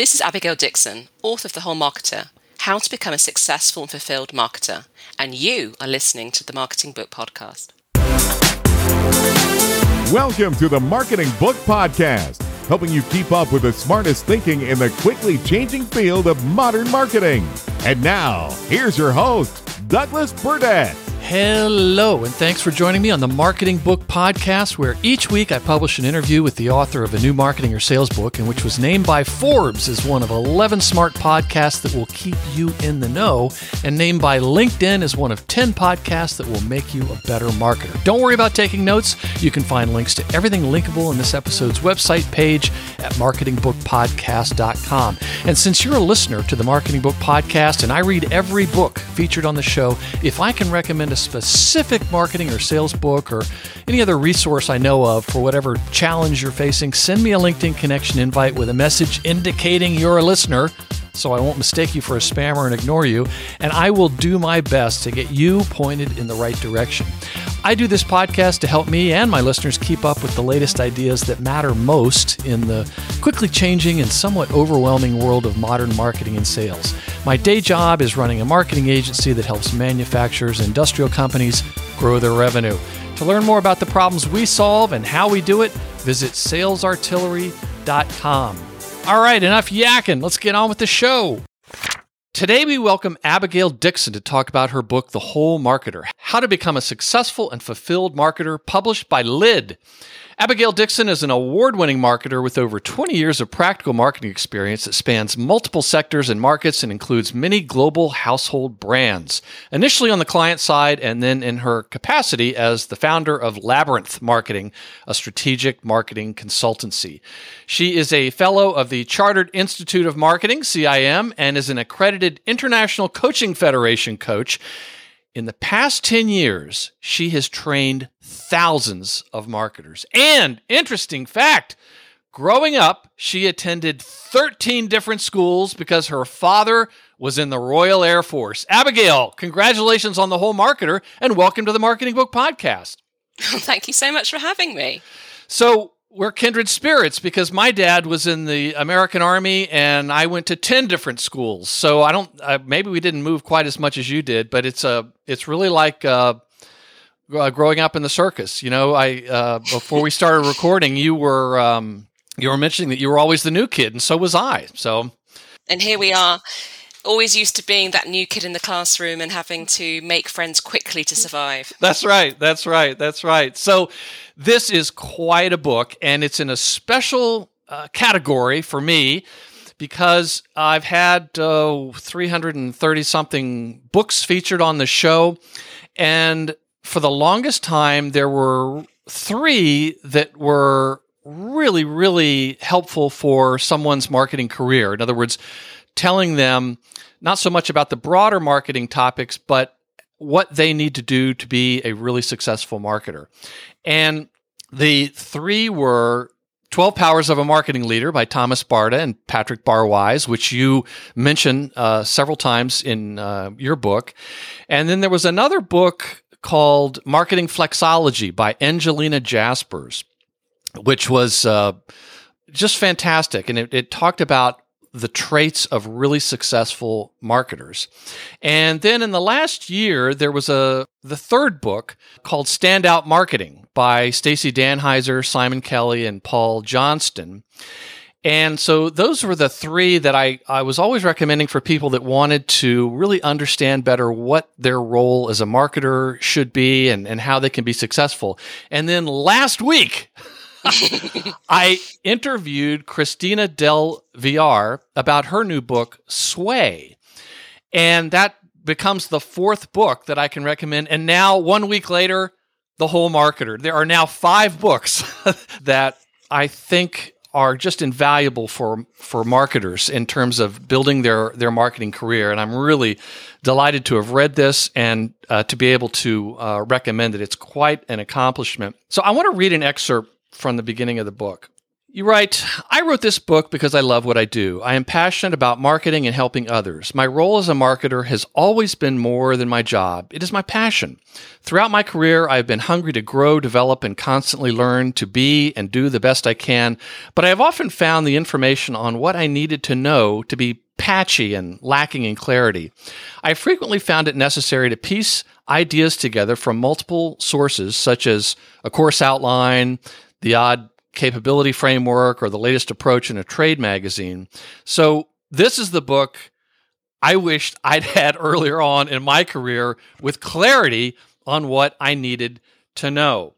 This is Abigail Dixon, author of The Whole Marketer, How to Become a Successful and Fulfilled Marketer, and you are listening to the Marketing Book Podcast. Welcome to the Marketing Book Podcast, helping you keep up with the smartest thinking in the quickly changing field of modern marketing. And now, here's your host, Douglas Burdett. Hello, and thanks for joining me on the Marketing Book Podcast, where each week I publish an interview with the author of a new marketing or sales book, and which was named by Forbes as one of 11 smart podcasts that will keep you in the know, and named by LinkedIn as one of 10 podcasts that will make you a better marketer. Don't worry about taking notes. You can find links to everything linkable in this episode's website page at marketingbookpodcast.com. And since you're a listener to the Marketing Book Podcast, and I read every book featured on the show, if I can recommend a specific marketing or sales book or any other resource I know of for whatever challenge you're facing, send me a LinkedIn connection invite with a message indicating you're a listener so I won't mistake you for a spammer and ignore you, and I will do my best to get you pointed in the right direction. I do this podcast to help me and my listeners keep up with the latest ideas that matter most in the quickly changing and somewhat overwhelming world of modern marketing and sales. My day job is running a marketing agency that helps manufacturers and industrial companies grow their revenue. To learn more about the problems we solve and how we do it, visit salesartillery.com. All right, enough yakking. Let's get on with the show. Today, we welcome Abigail Dixon to talk about her book, The Whole Marketer, How to Become a Successful and Fulfilled Marketer, published by Lid. Abigail Dixon is an award-winning marketer with over 20 years of practical marketing experience that spans multiple sectors and markets and includes many global household brands, initially on the client side and then in her capacity as the founder of Labyrinth Marketing, a strategic marketing consultancy. She is a fellow of the Chartered Institute of Marketing, CIM, and is an accredited International Coaching Federation coach. In the past 10 years, she has trained thousands of marketers. And, interesting fact, growing up, she attended 13 different schools because her father was in the Royal Air Force. Abigail, congratulations on The Whole Marketer, and welcome to the Marketing Book Podcast. Thank you so much for having me. So, we're kindred spirits because my dad was in the American Army and I went to 10 different schools. So maybe we didn't move quite as much as you did, but it's really like growing up in the circus. You know, before we started recording, you were mentioning that you were always the new kid, and so was I. And here we are, always used to being that new kid in the classroom and having to make friends quickly to survive. That's right. So this is quite a book, and it's in a special category for me because I've had 330-something books featured on the show, and for the longest time, there were 3 that were really, really helpful for someone's marketing career. In other words, telling them not so much about the broader marketing topics, but what they need to do to be a really successful marketer. And the 3 were 12 Powers of a Marketing Leader by Thomas Barta and Patrick Barwise, which you mention several times in your book. And then there was another book called Marketing Flexology by Angelina Jaspers, which was just fantastic. And it talked about the traits of really successful marketers. And then in the last year, there was the third book called Standout Marketing by Stacey Danheiser, Simon Kelly, and Paul Johnston. And so those were the 3 that I was always recommending for people that wanted to really understand better what their role as a marketer should be and how they can be successful. And then last week, I interviewed Christina Del Villar about her new book, Sway. And that becomes the 4th book that I can recommend. And now, 1 week later, The Whole Marketer. There are now 5 books that I think are just invaluable for marketers in terms of building their marketing career. And I'm really delighted to have read this and to be able to recommend it. It's quite an accomplishment. So I want to read an excerpt from the beginning of the book. You write, I wrote this book because I love what I do. I am passionate about marketing and helping others. My role as a marketer has always been more than my job. It is my passion. Throughout my career, I've been hungry to grow, develop, and constantly learn to be and do the best I can, but I have often found the information on what I needed to know to be patchy and lacking in clarity. I frequently found it necessary to piece ideas together from multiple sources, such as a course outline, the odd capability framework, or the latest approach in a trade magazine. So this is the book I wished I'd had earlier on in my career with clarity on what I needed to know.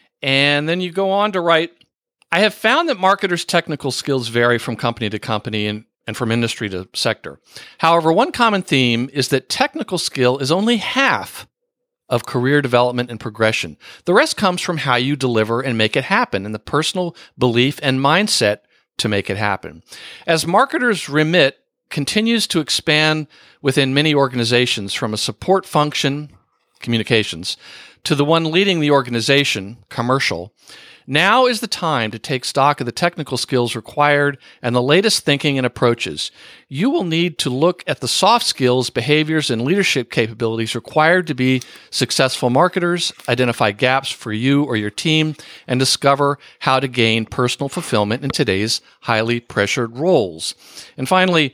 And then you go on to write, I have found that marketers' technical skills vary from company to company and from industry to sector. However, one common theme is that technical skill is only half of career development and progression. The rest comes from how you deliver and make it happen, and the personal belief and mindset to make it happen. As marketers' remit continues to expand within many organizations, from a support function, communications, to the one leading the organization, commercial, now is the time to take stock of the technical skills required and the latest thinking and approaches. You will need to look at the soft skills, behaviors, and leadership capabilities required to be successful marketers, identify gaps for you or your team, and discover how to gain personal fulfillment in today's highly pressured roles. And finally,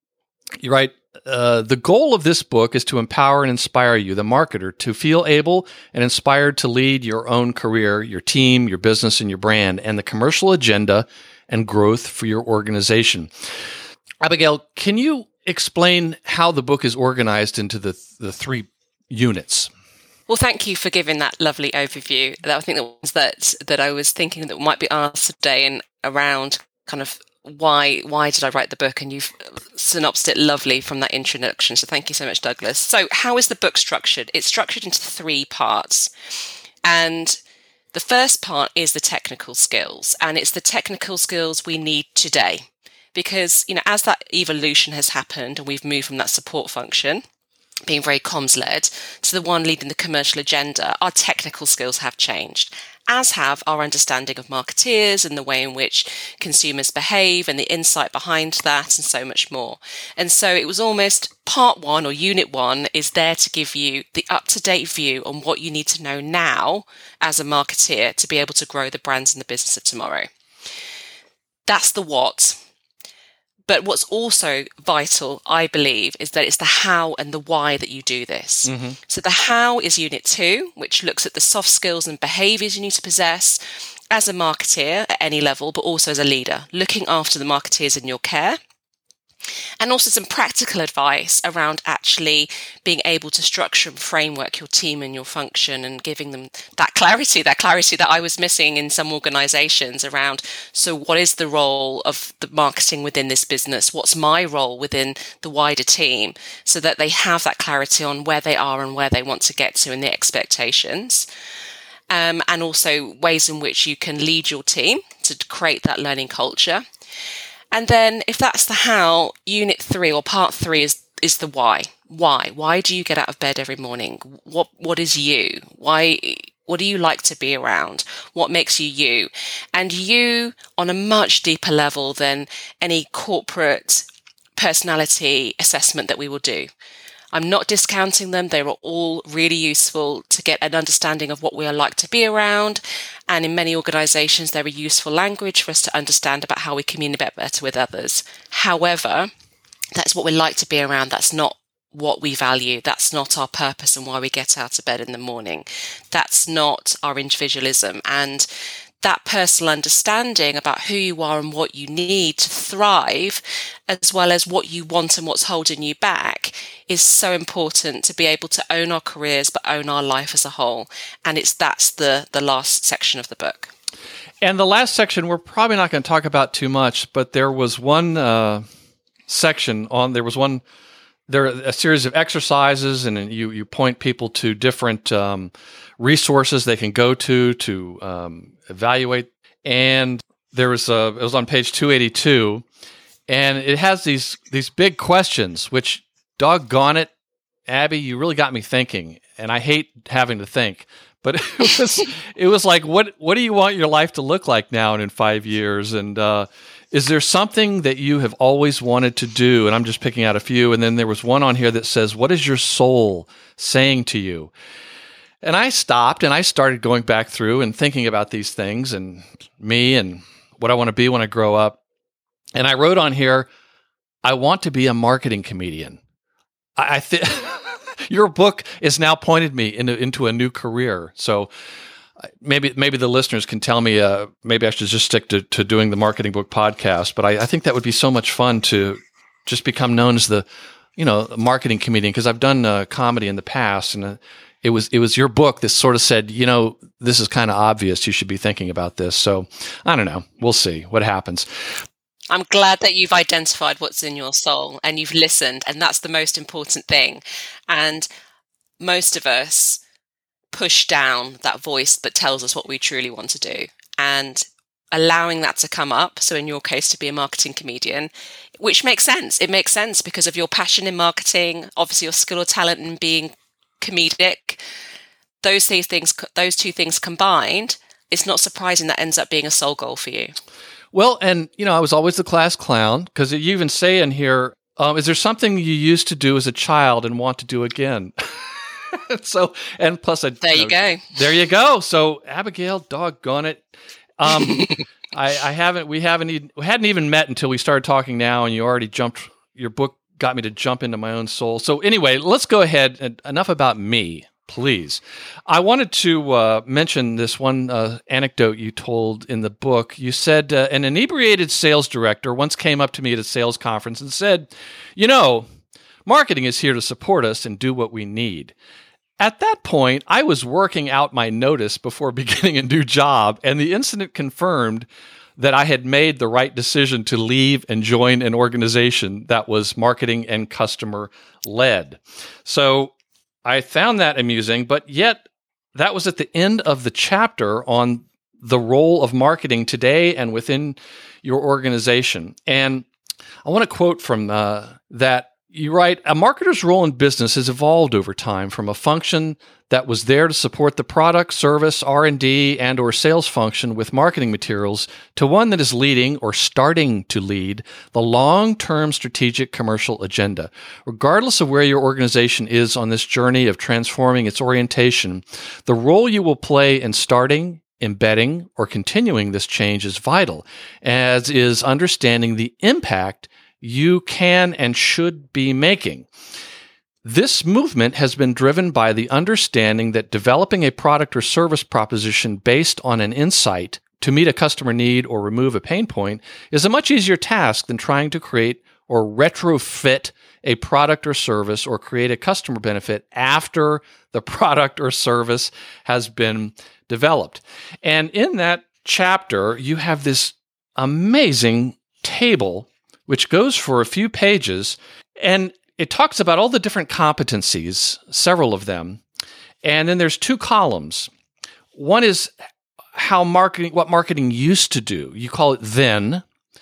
you write, the goal of this book is to empower and inspire you, the marketer, to feel able and inspired to lead your own career, your team, your business, and your brand, and the commercial agenda and growth for your organization. Abigail, can you explain how the book is organized into the three units? Well, thank you for giving that lovely overview. I think the ones that I was thinking that might be asked today and around kind of why did I write the book, and you've synopsed it lovely from that introduction. So thank you so much, Douglas. So how is the book structured? It's structured into 3 parts. And the first part is the technical skills, and it's the technical skills we need today. Because, as that evolution has happened and we've moved from that support function, being very comms-led, to the one leading the commercial agenda, our technical skills have changed, as have our understanding of marketeers and the way in which consumers behave and the insight behind that and so much more. And so it was almost part 1 or unit 1 is there to give you the up-to-date view on what you need to know now as a marketeer to be able to grow the brands in the business of tomorrow. That's the what. But what's also vital, I believe, is that it's the how and the why that you do this. Mm-hmm. So the how is unit 2, which looks at the soft skills and behaviors you need to possess as a marketeer at any level, but also as a leader, looking after the marketeers in your care. And also some practical advice around actually being able to structure and framework your team and your function and giving them that clarity that I was missing in some organizations around, so what is the role of the marketing within this business? What's my role within the wider team? So that they have that clarity on where they are and where they want to get to and the expectations. And also ways in which you can lead your team to create that learning culture. And then if that's the how, unit 3 or part 3 is the why. Why do you get out of bed every morning? What is you? What do you like to be around? What makes you you? And you on a much deeper level than any corporate personality assessment that we will do. I'm not discounting them. They are all really useful to get an understanding of what we are like to be around. And in many organizations, they're a useful language for us to understand about how we communicate better with others. However, that's what we like to be around. That's not what we value. That's not our purpose and why we get out of bed in the morning. That's not our individualism. And that personal understanding about who you are and what you need to thrive, as well as what you want and what's holding you back, is so important to be able to own our careers, but own our life as a whole. And that's the last section of the book. And the last section, we're probably not going to talk about too much, but there was one section on, there are a series of exercises, and you point people to different resources they can go to evaluate. And it was on page 282, and it has these big questions, which, doggone it, Abby, you really got me thinking. And I hate having to think, But it was like, what do you want your life to look like now and in 5 years? And is there something that you have always wanted to do? And I'm just picking out a few. And then there was one on here that says, what is your soul saying to you? And I stopped and I started going back through and thinking about these things and me and what I want to be when I grow up. And I wrote on here, I want to be a marketing comedian. I think your book has now pointed me into a new career. So maybe the listeners can tell me, maybe I should just stick to doing the Marketing Book Podcast. But I think that would be so much fun to just become known as the marketing comedian, because I've done comedy in the past, and it was your book that sort of said, this is kind of obvious. You should be thinking about this. So I don't know. We'll see what happens. I'm glad that you've identified what's in your soul and you've listened, and that's the most important thing. And most of us push down that voice that tells us what we truly want to do, and allowing that to come up. So in your case, to be a marketing comedian, which makes sense. It makes sense because of your passion in marketing, obviously your skill or talent in being comedic. Those two things combined, it's not surprising that ends up being a soul goal for you. Well, and, I was always the class clown, because you even say in here, is there something you used to do as a child and want to do again? So, and plus, there you go. There you go. So, Abigail, doggone it. We hadn't even met until we started talking now, and you already your book got me to jump into my own soul. So anyway, let's go ahead and enough about me. Please. I wanted to mention this one anecdote you told in the book. You said an inebriated sales director once came up to me at a sales conference and said, marketing is here to support us and do what we need. At that point, I was working out my notice before beginning a new job, and the incident confirmed that I had made the right decision to leave and join an organization that was marketing and customer led. So I found that amusing, but yet that was at the end of the chapter on the role of marketing today and within your organization. And I want to quote from that. You write, a marketer's role in business has evolved over time from a function that was there to support the product, service, R&D, and or sales function with marketing materials to one that is leading or starting to lead the long-term strategic commercial agenda. Regardless of where your organization is on this journey of transforming its orientation, the role you will play in starting, embedding, or continuing this change is vital, as is understanding the impact you can and should be making. This movement has been driven by the understanding that developing a product or service proposition based on an insight to meet a customer need or remove a pain point is a much easier task than trying to create or retrofit a product or service or create a customer benefit after the product or service has been developed. And in that chapter, you have this amazing table which goes for a few pages, and it talks about all the different competencies, several of them. And then there's two columns. One is what marketing used to do. You call it then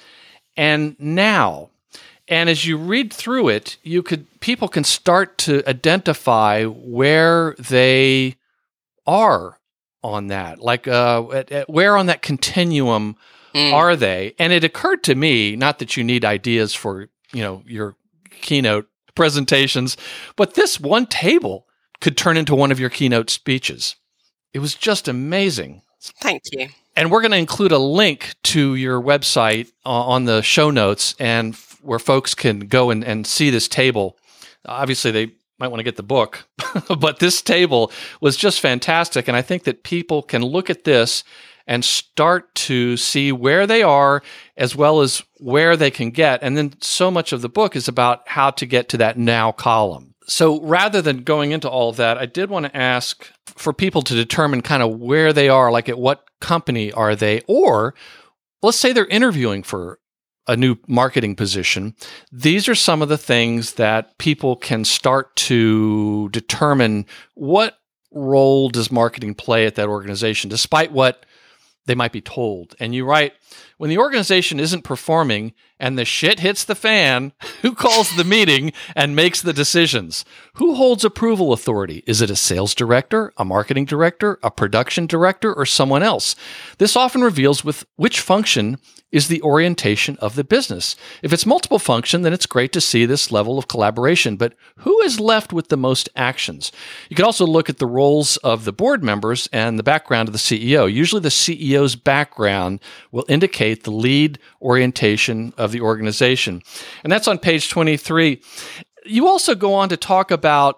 and now. And as you read through it, people can start to identify where they are on that, like where on that continuum are they? And it occurred to me, not that you need ideas for, your keynote presentations, but this one table could turn into one of your keynote speeches. It was just amazing. Thank you. And we're going to include a link to your website on the show notes, and where folks can go and see this table. Obviously, they might want to get the book, but this table was just fantastic. And I think that people can look at this and start to see where they are as well as where they can get. And then so much of the book is about how to get to that now column. So rather than going into all of that, I did want to ask for people to determine kind of where they are, like at what company are they, or let's say they're interviewing for a new marketing position. These are some of the things that people can start to determine what role does marketing play at that organization, despite what they might be told. And you write, when the organization isn't performing and the shit hits the fan, who calls the meeting and makes the decisions? Who holds approval authority? Is it a sales director, a marketing director, a production director, or someone else? This often reveals with which function is the orientation of the business. If it's multiple function, then it's great to see this level of collaboration, but who is left with the most actions? You can also look at the roles of the board members and the background of the CEO. Usually the CEO's background will indicate the lead orientation of the organization. And that's on page 23. You also go on to talk about,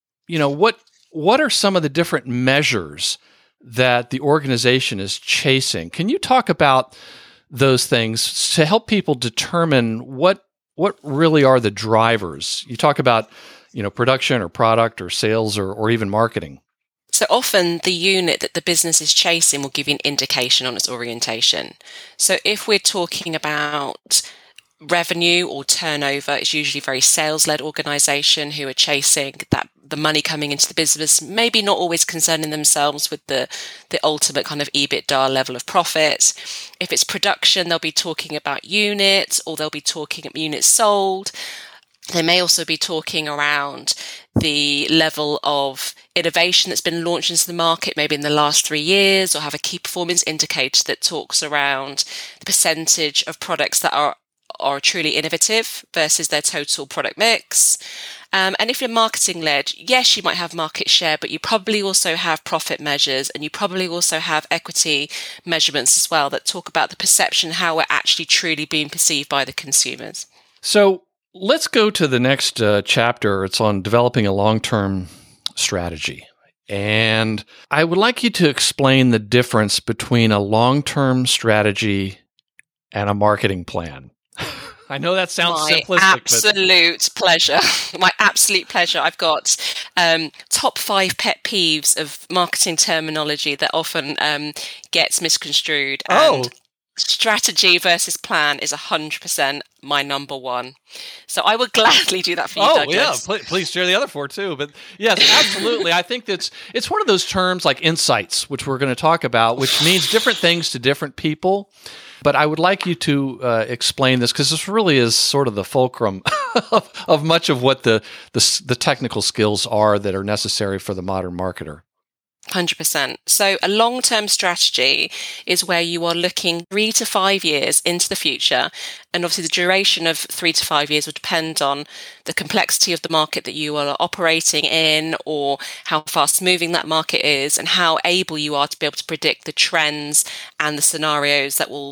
what are some of the different measures that the organization is chasing? Can you talk about those things to help people determine what really are the drivers? You talk about, production or product or sales or even marketing. So often the unit that the business is chasing will give you an indication on its orientation. So if we're talking about revenue or turnover, it's usually a very sales-led organization who are chasing the money coming into the business, maybe not always concerning themselves with the ultimate kind of EBITDA level of profit. If it's production, they'll be talking about units, or they'll be talking about units sold. They may also be talking around the level of innovation that's been launched into the market, maybe in the last 3 years, or have a key performance indicator that talks around the percentage of products that are truly innovative versus their total product mix. And if you're marketing led, yes, you might have market share, but you probably also have profit measures, and you probably also have equity measurements as well that talk about the perception, how we're actually truly being perceived by the consumers. So let's go to the next chapter. It's on developing a long-term strategy. And I would like you to explain the difference between a long-term strategy and a marketing plan. I know that sounds simplistic. Absolute pleasure. My absolute pleasure. I've got top 5 pet peeves of marketing terminology that often gets misconstrued. And strategy versus plan is 100% my number one. So I would gladly do that for you, Douglas. Yeah. Please share the other 4 too. But yes, absolutely. I think it's one of those terms like insights, which we're going to talk about, which means different things to different people. But I would like you to explain this, because this really is sort of the fulcrum of much of what the technical skills are that are necessary for the modern marketer. 100%. So a long-term strategy is where you are looking 3 to 5 years into the future. And obviously the duration of 3 to 5 years would depend on the complexity of the market that you are operating in, or how fast moving that market is, and how able you are to be able to predict the trends and the scenarios that will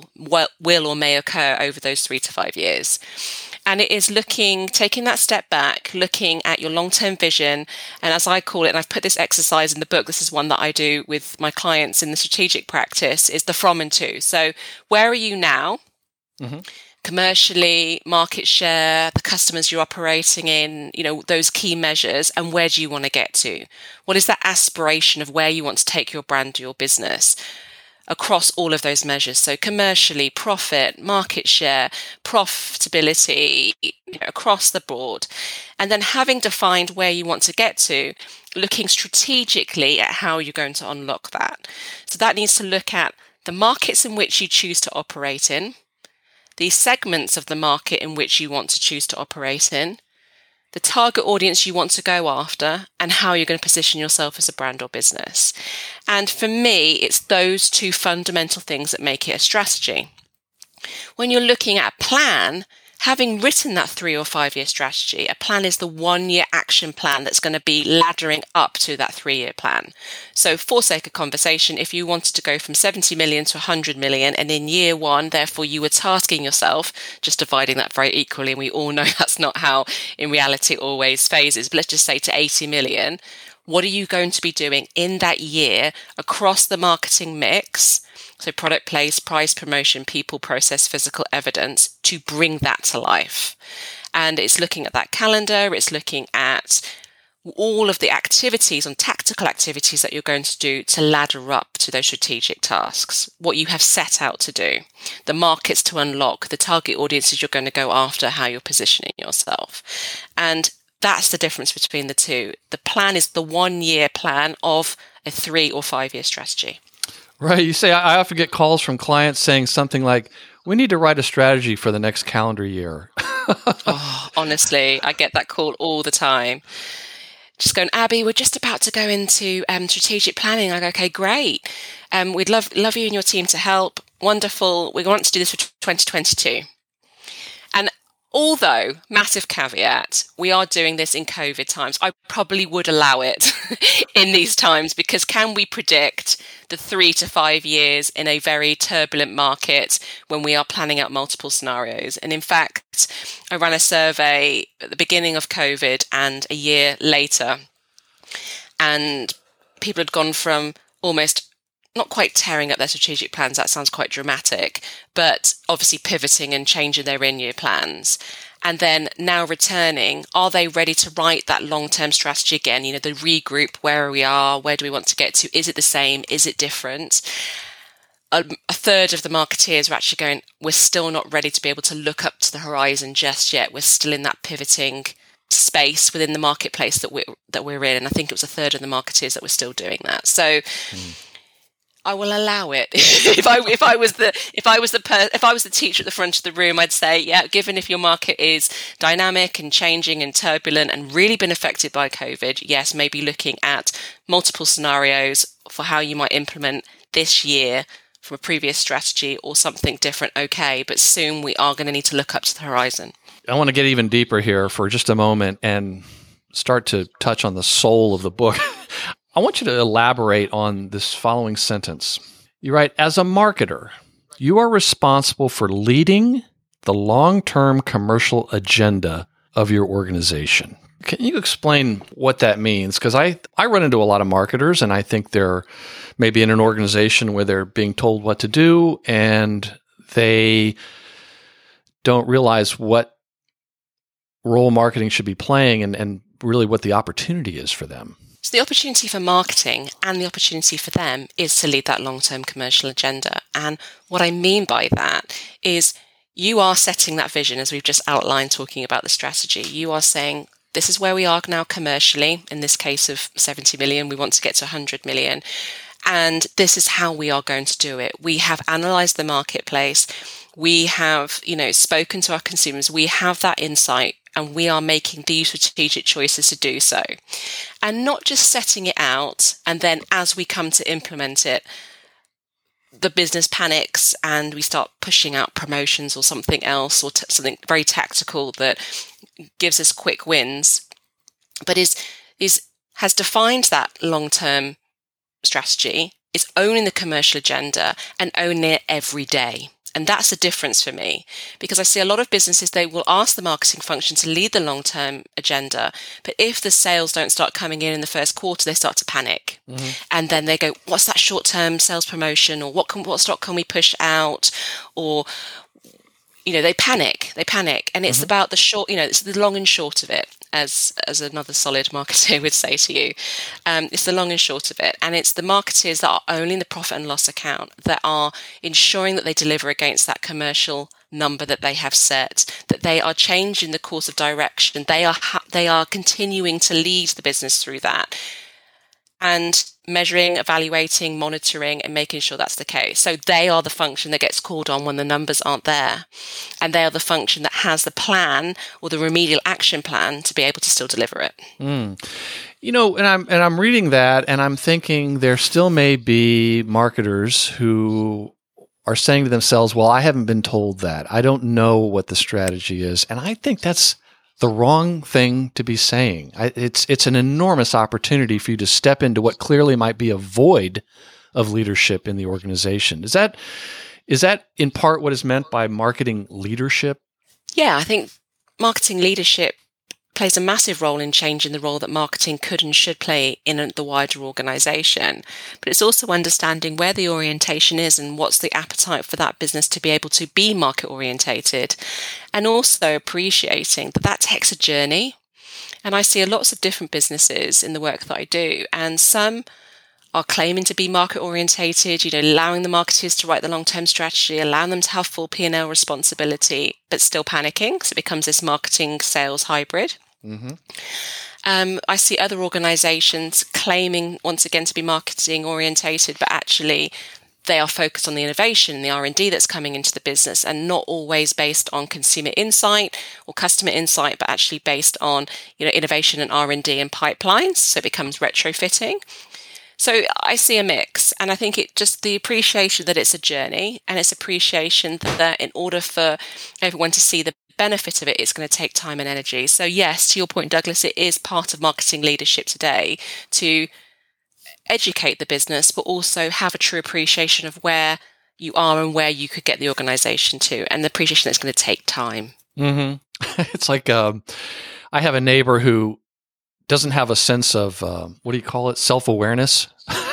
or may occur over those 3 to 5 years. And it is taking that step back, looking at your long-term vision. And as I call it, and I've put this exercise in the book, this is one that I do with my clients in the strategic practice, is the from and to. So where are you now? Mm-hmm. Commercially, market share, the customers you're operating in, those key measures, and where do you want to get to? What is that aspiration of where you want to take your brand or your business across all of those measures? So commercially, profit, market share, profitability, across the board. And then having defined where you want to get to, looking strategically at how you're going to unlock that. So that needs to look at the markets in which you choose to operate in, the segments of the market in which you want to choose to operate in, the target audience you want to go after, and how you're going to position yourself as a brand or business. And for me, it's those 2 fundamental things that make it a strategy. When you're looking at a plan, having written that 3 or 5 year strategy, a plan is the 1-year action plan that's going to be laddering up to that 3-year plan. So for sake of conversation, if you wanted to go from 70 million to 100 million, and in year 1, therefore you were tasking yourself, just dividing that very equally, and we all know that's not how in reality it always phases, but let's just say to 80 million, what are you going to be doing in that year across the marketing mix? So product, place, price, promotion, people, process, physical evidence, to bring that to life. And it's looking at that calendar. It's looking at all of the activities and tactical activities that you're going to do to ladder up to those strategic tasks, what you have set out to do, the markets to unlock, the target audiences you're going to go after, how you're positioning yourself. And that's the difference between the 2. The plan is the 1-year plan of a 3 or 5 year strategy. Right. You say, I often get calls from clients saying something like, We need to write a strategy for the next calendar year. Oh, honestly, I get that call all the time. Just going, Abby, we're just about to go into strategic planning. I go, okay, great. We'd love you and your team to help. Wonderful. We want to do this for 2022. And although, massive caveat, we are doing this in COVID times, I probably would allow it in these times, because can we predict the 3 to 5 years in a very turbulent market when we are planning out multiple scenarios? And in fact, I ran a survey at the beginning of COVID and a year later, and people had gone from almost not quite tearing up their strategic plans, that sounds quite dramatic, but obviously pivoting and changing their in-year plans. And then now returning, are they ready to write that long-term strategy again? You know, the regroup, where we are, where do we want to get to? Is it the same? Is it different? A third of the marketeers were actually going, we're still not ready to be able to look up to the horizon just yet. We're still in that pivoting space within the marketplace that we're in. And I think it was a third of the marketeers that were still doing that. So I will allow it. If I was the teacher at the front of the room, I'd say, yeah, given if your market is dynamic and changing and turbulent and really been affected by COVID, yes, maybe looking at multiple scenarios for how you might implement this year from a previous strategy or something different. Okay, but soon we are going to need to look up to the horizon. I want to get even deeper here for just a moment and start to touch on the soul of the book. I want you to elaborate on this following sentence. You write, as a marketer, you are responsible for leading the long-term commercial agenda of your organization. Can you explain what that means? Because I run into a lot of marketers, and I think they're maybe in an organization where they're being told what to do, and they don't realize what role marketing should be playing and really what the opportunity is for them. So the opportunity for marketing and the opportunity for them is to lead that long-term commercial agenda. And what I mean by that is you are setting that vision, as we've just outlined, talking about the strategy. You are saying, this is where we are now commercially. In this case of 70 million, we want to get to 100 million. And this is how we are going to do it. We have analyzed the marketplace. We have, spoken to our consumers. We have that insight, and we are making these strategic choices to do so. And not just setting it out, and then as we come to implement it, the business panics and we start pushing out promotions or something else or something very tactical that gives us quick wins, but has defined that long-term strategy, is owning the commercial agenda and owning it every day. And that's the difference for me, because I see a lot of businesses, they will ask the marketing function to lead the long-term agenda. But if the sales don't start coming in the first quarter, they start to panic. Mm-hmm. And then they go, what's that short-term sales promotion? Or what stock can we push out? Or, they panic. And it's about the short, it's the long and short of it, as another solid marketer would say to you. It's the long and short of it. And it's the marketers that are owning the profit and loss account, that are ensuring that they deliver against that commercial number that they have set, that they are changing the course of direction. They are continuing to lead the business through that. And measuring, evaluating, monitoring, and making sure that's the case. So they are the function that gets called on when the numbers aren't there. And they are the function that has the plan or the remedial action plan to be able to still deliver it. And I'm reading that, and I'm thinking there still may be marketers who are saying to themselves, well, I haven't been told that. I don't know what the strategy is. And I think that's the wrong thing to be saying. It's an enormous opportunity for you to step into what clearly might be a void of leadership in the organization. Is that in part what is meant by marketing leadership? Yeah, I think marketing leadership plays a massive role in changing the role that marketing could and should play in the wider organization. But it's also understanding where the orientation is and what's the appetite for that business to be able to be market orientated, and also appreciating that takes a journey. And I see lots of different businesses in the work that I do, and some are claiming to be market orientated, allowing the marketers to write the long-term strategy, allowing them to have full P&L responsibility, but still panicking because it becomes this marketing sales hybrid. Mm-hmm. I see other organizations claiming once again to be marketing orientated, but actually they are focused on the innovation, the R&D that's coming into the business, and not always based on consumer insight or customer insight, but actually based on, innovation and R&D and pipelines. So it becomes retrofitting. So I see a mix, and I think it just the appreciation that it's a journey, and it's appreciation that in order for everyone to see the benefit of it, it's going to take time and energy. So yes, to your point, Douglas, it is part of marketing leadership today to educate the business, but also have a true appreciation of where you are and where you could get the organization to, and the appreciation that's going to take time. Mm-hmm. It's like I have a neighbor who doesn't have a sense of what do you call it, self-awareness,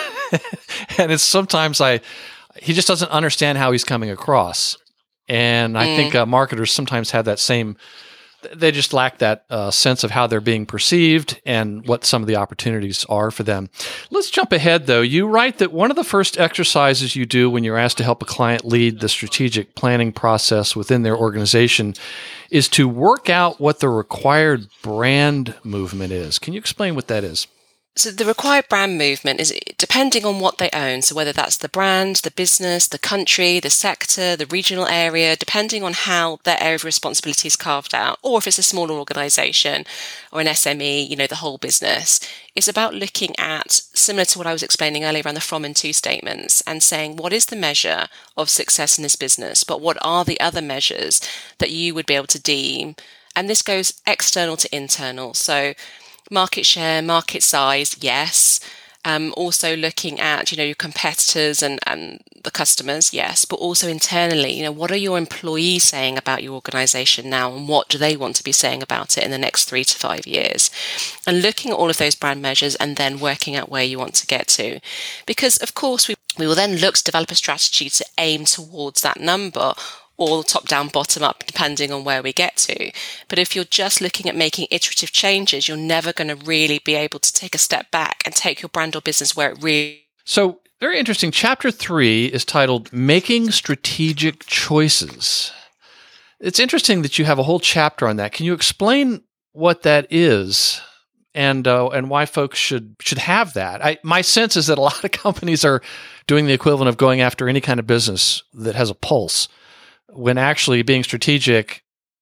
and it's sometimes he just doesn't understand how he's coming across, and I think marketers sometimes have that same. They just lack that sense of how they're being perceived and what some of the opportunities are for them. Let's jump ahead, though. You write that one of the first exercises you do when you're asked to help a client lead the strategic planning process within their organization is to work out what the required brand movement is. Can you explain what that is? So the required brand movement is depending on what they own. So whether that's the brand, the business, the country, the sector, the regional area, depending on how their area of responsibility is carved out, or if it's a smaller organization or an SME, the whole business, it's about looking at, similar to what I was explaining earlier around the from and to statements, and saying, what is the measure of success in this business? But what are the other measures that you would be able to deem? And this goes external to internal. So market share, market size, yes. Also looking at, your competitors and the customers, yes. But also internally, what are your employees saying about your organization now, and what do they want to be saying about it in the next 3 to 5 years? And looking at all of those brand measures and then working out where you want to get to. Because, of course, we will then look to develop a strategy to aim towards that number, or top down, bottom up, depending on where we get to. But if you're just looking at making iterative changes, you're never going to really be able to take a step back and take your brand or business where it really... So, very interesting. Chapter 3 is titled Making Strategic Choices. It's interesting that you have a whole chapter on that. Can you explain what that is and why folks should have that? My sense is that a lot of companies are doing the equivalent of going after any kind of business that has a pulse, when actually being strategic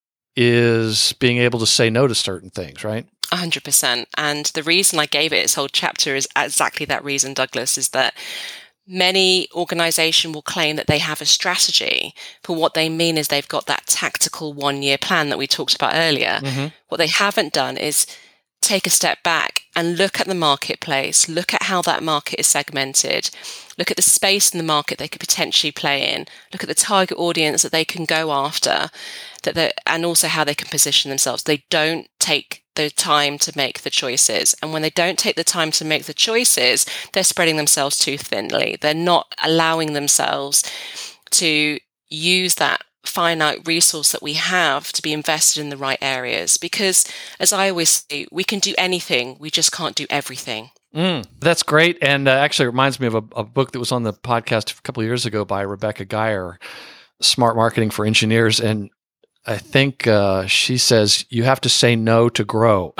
is being able to say no to certain things, right? 100%. And the reason I gave it its whole chapter is exactly that reason, Douglas, is that many organizations will claim that they have a strategy, but what they mean is they've got that tactical 1-year plan that we talked about earlier. Mm-hmm. What they haven't done is take a step back and look at the marketplace, look at how that market is segmented, look at the space in the market they could potentially play in, look at the target audience that they can go after, and also how they can position themselves. They don't take the time to make the choices. And when they don't take the time to make the choices, they're spreading themselves too thinly. They're not allowing themselves to use that finite resource that we have to be invested in the right areas. Because, as I always say, we can do anything, we just can't do everything. That's great. And actually it reminds me of a book that was on the podcast a couple of years ago by Rebecca Geyer, Smart Marketing for Engineers. And I think she says you have to say no to grow.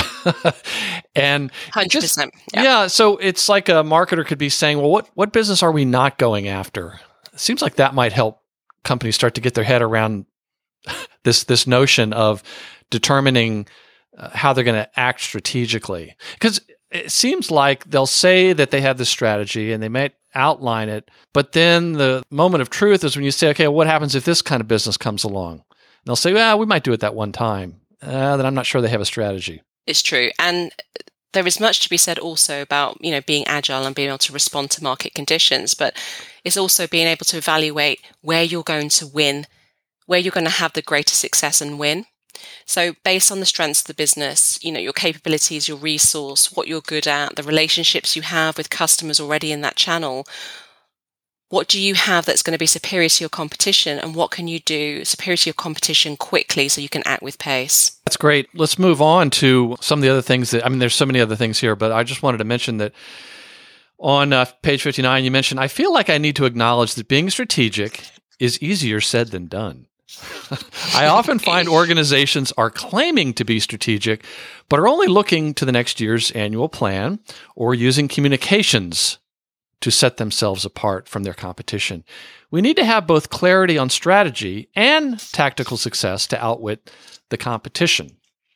And 100%. Yeah. So it's like a marketer could be saying, well, what business are we not going after? It seems like that might help companies start to get their head around this notion of determining how they're going to act strategically. Because it seems like they'll say that they have this strategy and they might outline it, but then the moment of truth is when you say, okay, what happens if this kind of business comes along? And they'll say, well, we might do it that one time. Then I'm not sure they have a strategy. It's true. And there is much to be said also about, being agile and being able to respond to market conditions, but it's also being able to evaluate where you're going to win, where you're going to have the greatest success and win. So based on the strengths of the business, your capabilities, your resource, what you're good at, the relationships you have with customers already in that channel, what do you have that's going to be superior to your competition, and what can you do superior to your competition quickly so you can act with pace? That's great. Let's move on to some of the other things there's so many other things here, but I just wanted to mention that on page 59, you mentioned, I feel like I need to acknowledge that being strategic is easier said than done. I often find organizations are claiming to be strategic, but are only looking to the next year's annual plan or using communications to set themselves apart from their competition. We need to have both clarity on strategy and tactical success to outwit the competition.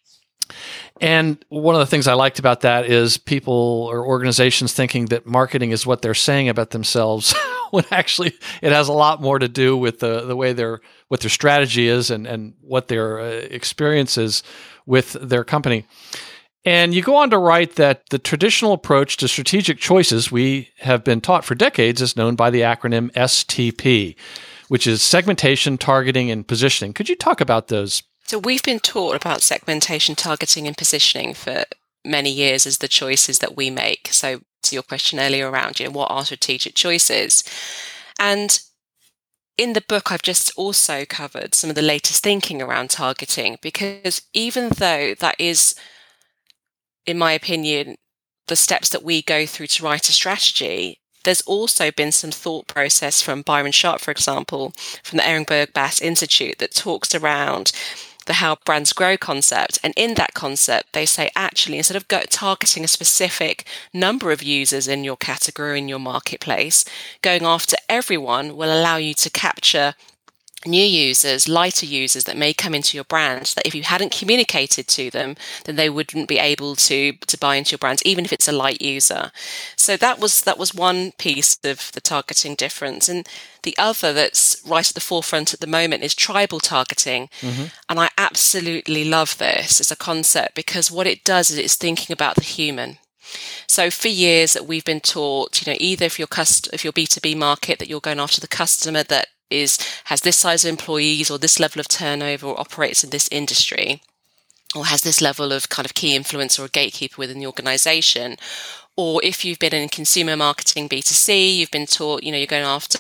And one of the things I liked about that is people or organizations thinking that marketing is what they're saying about themselves, when actually it has a lot more to do with the way what their strategy is and what their experience is with their company. And you go on to write that the traditional approach to strategic choices we have been taught for decades is known by the acronym STP, which is segmentation, targeting, and positioning. Could you talk about those? So we've been taught about segmentation, targeting, and positioning for many years as the choices that we make. So to your question earlier around, what are strategic choices? And in the book, I've just also covered some of the latest thinking around targeting, because even though that is, in my opinion, the steps that we go through to write a strategy, there's also been some thought process from Byron Sharp, for example, from the Ehrenberg Bass Institute, that talks around the How Brands Grow concept. And in that concept, they say, actually, instead of targeting a specific number of users in your category, in your marketplace, going after everyone will allow you to capture new users, lighter users that may come into your brand, that if you hadn't communicated to them, then they wouldn't be able to buy into your brand, even if it's a light user. So that was one piece of the targeting difference. And the other that's right at the forefront at the moment is tribal targeting. Mm-hmm. And I absolutely love this as a concept, because what it does is it's thinking about the human. So for years we've been taught, either if your B2B market, that you're going after the customer that has this size of employees or this level of turnover or operates in this industry or has this level of kind of key influence or a gatekeeper within the organization. Or if you've been in consumer marketing B2C, you've been taught, you're going after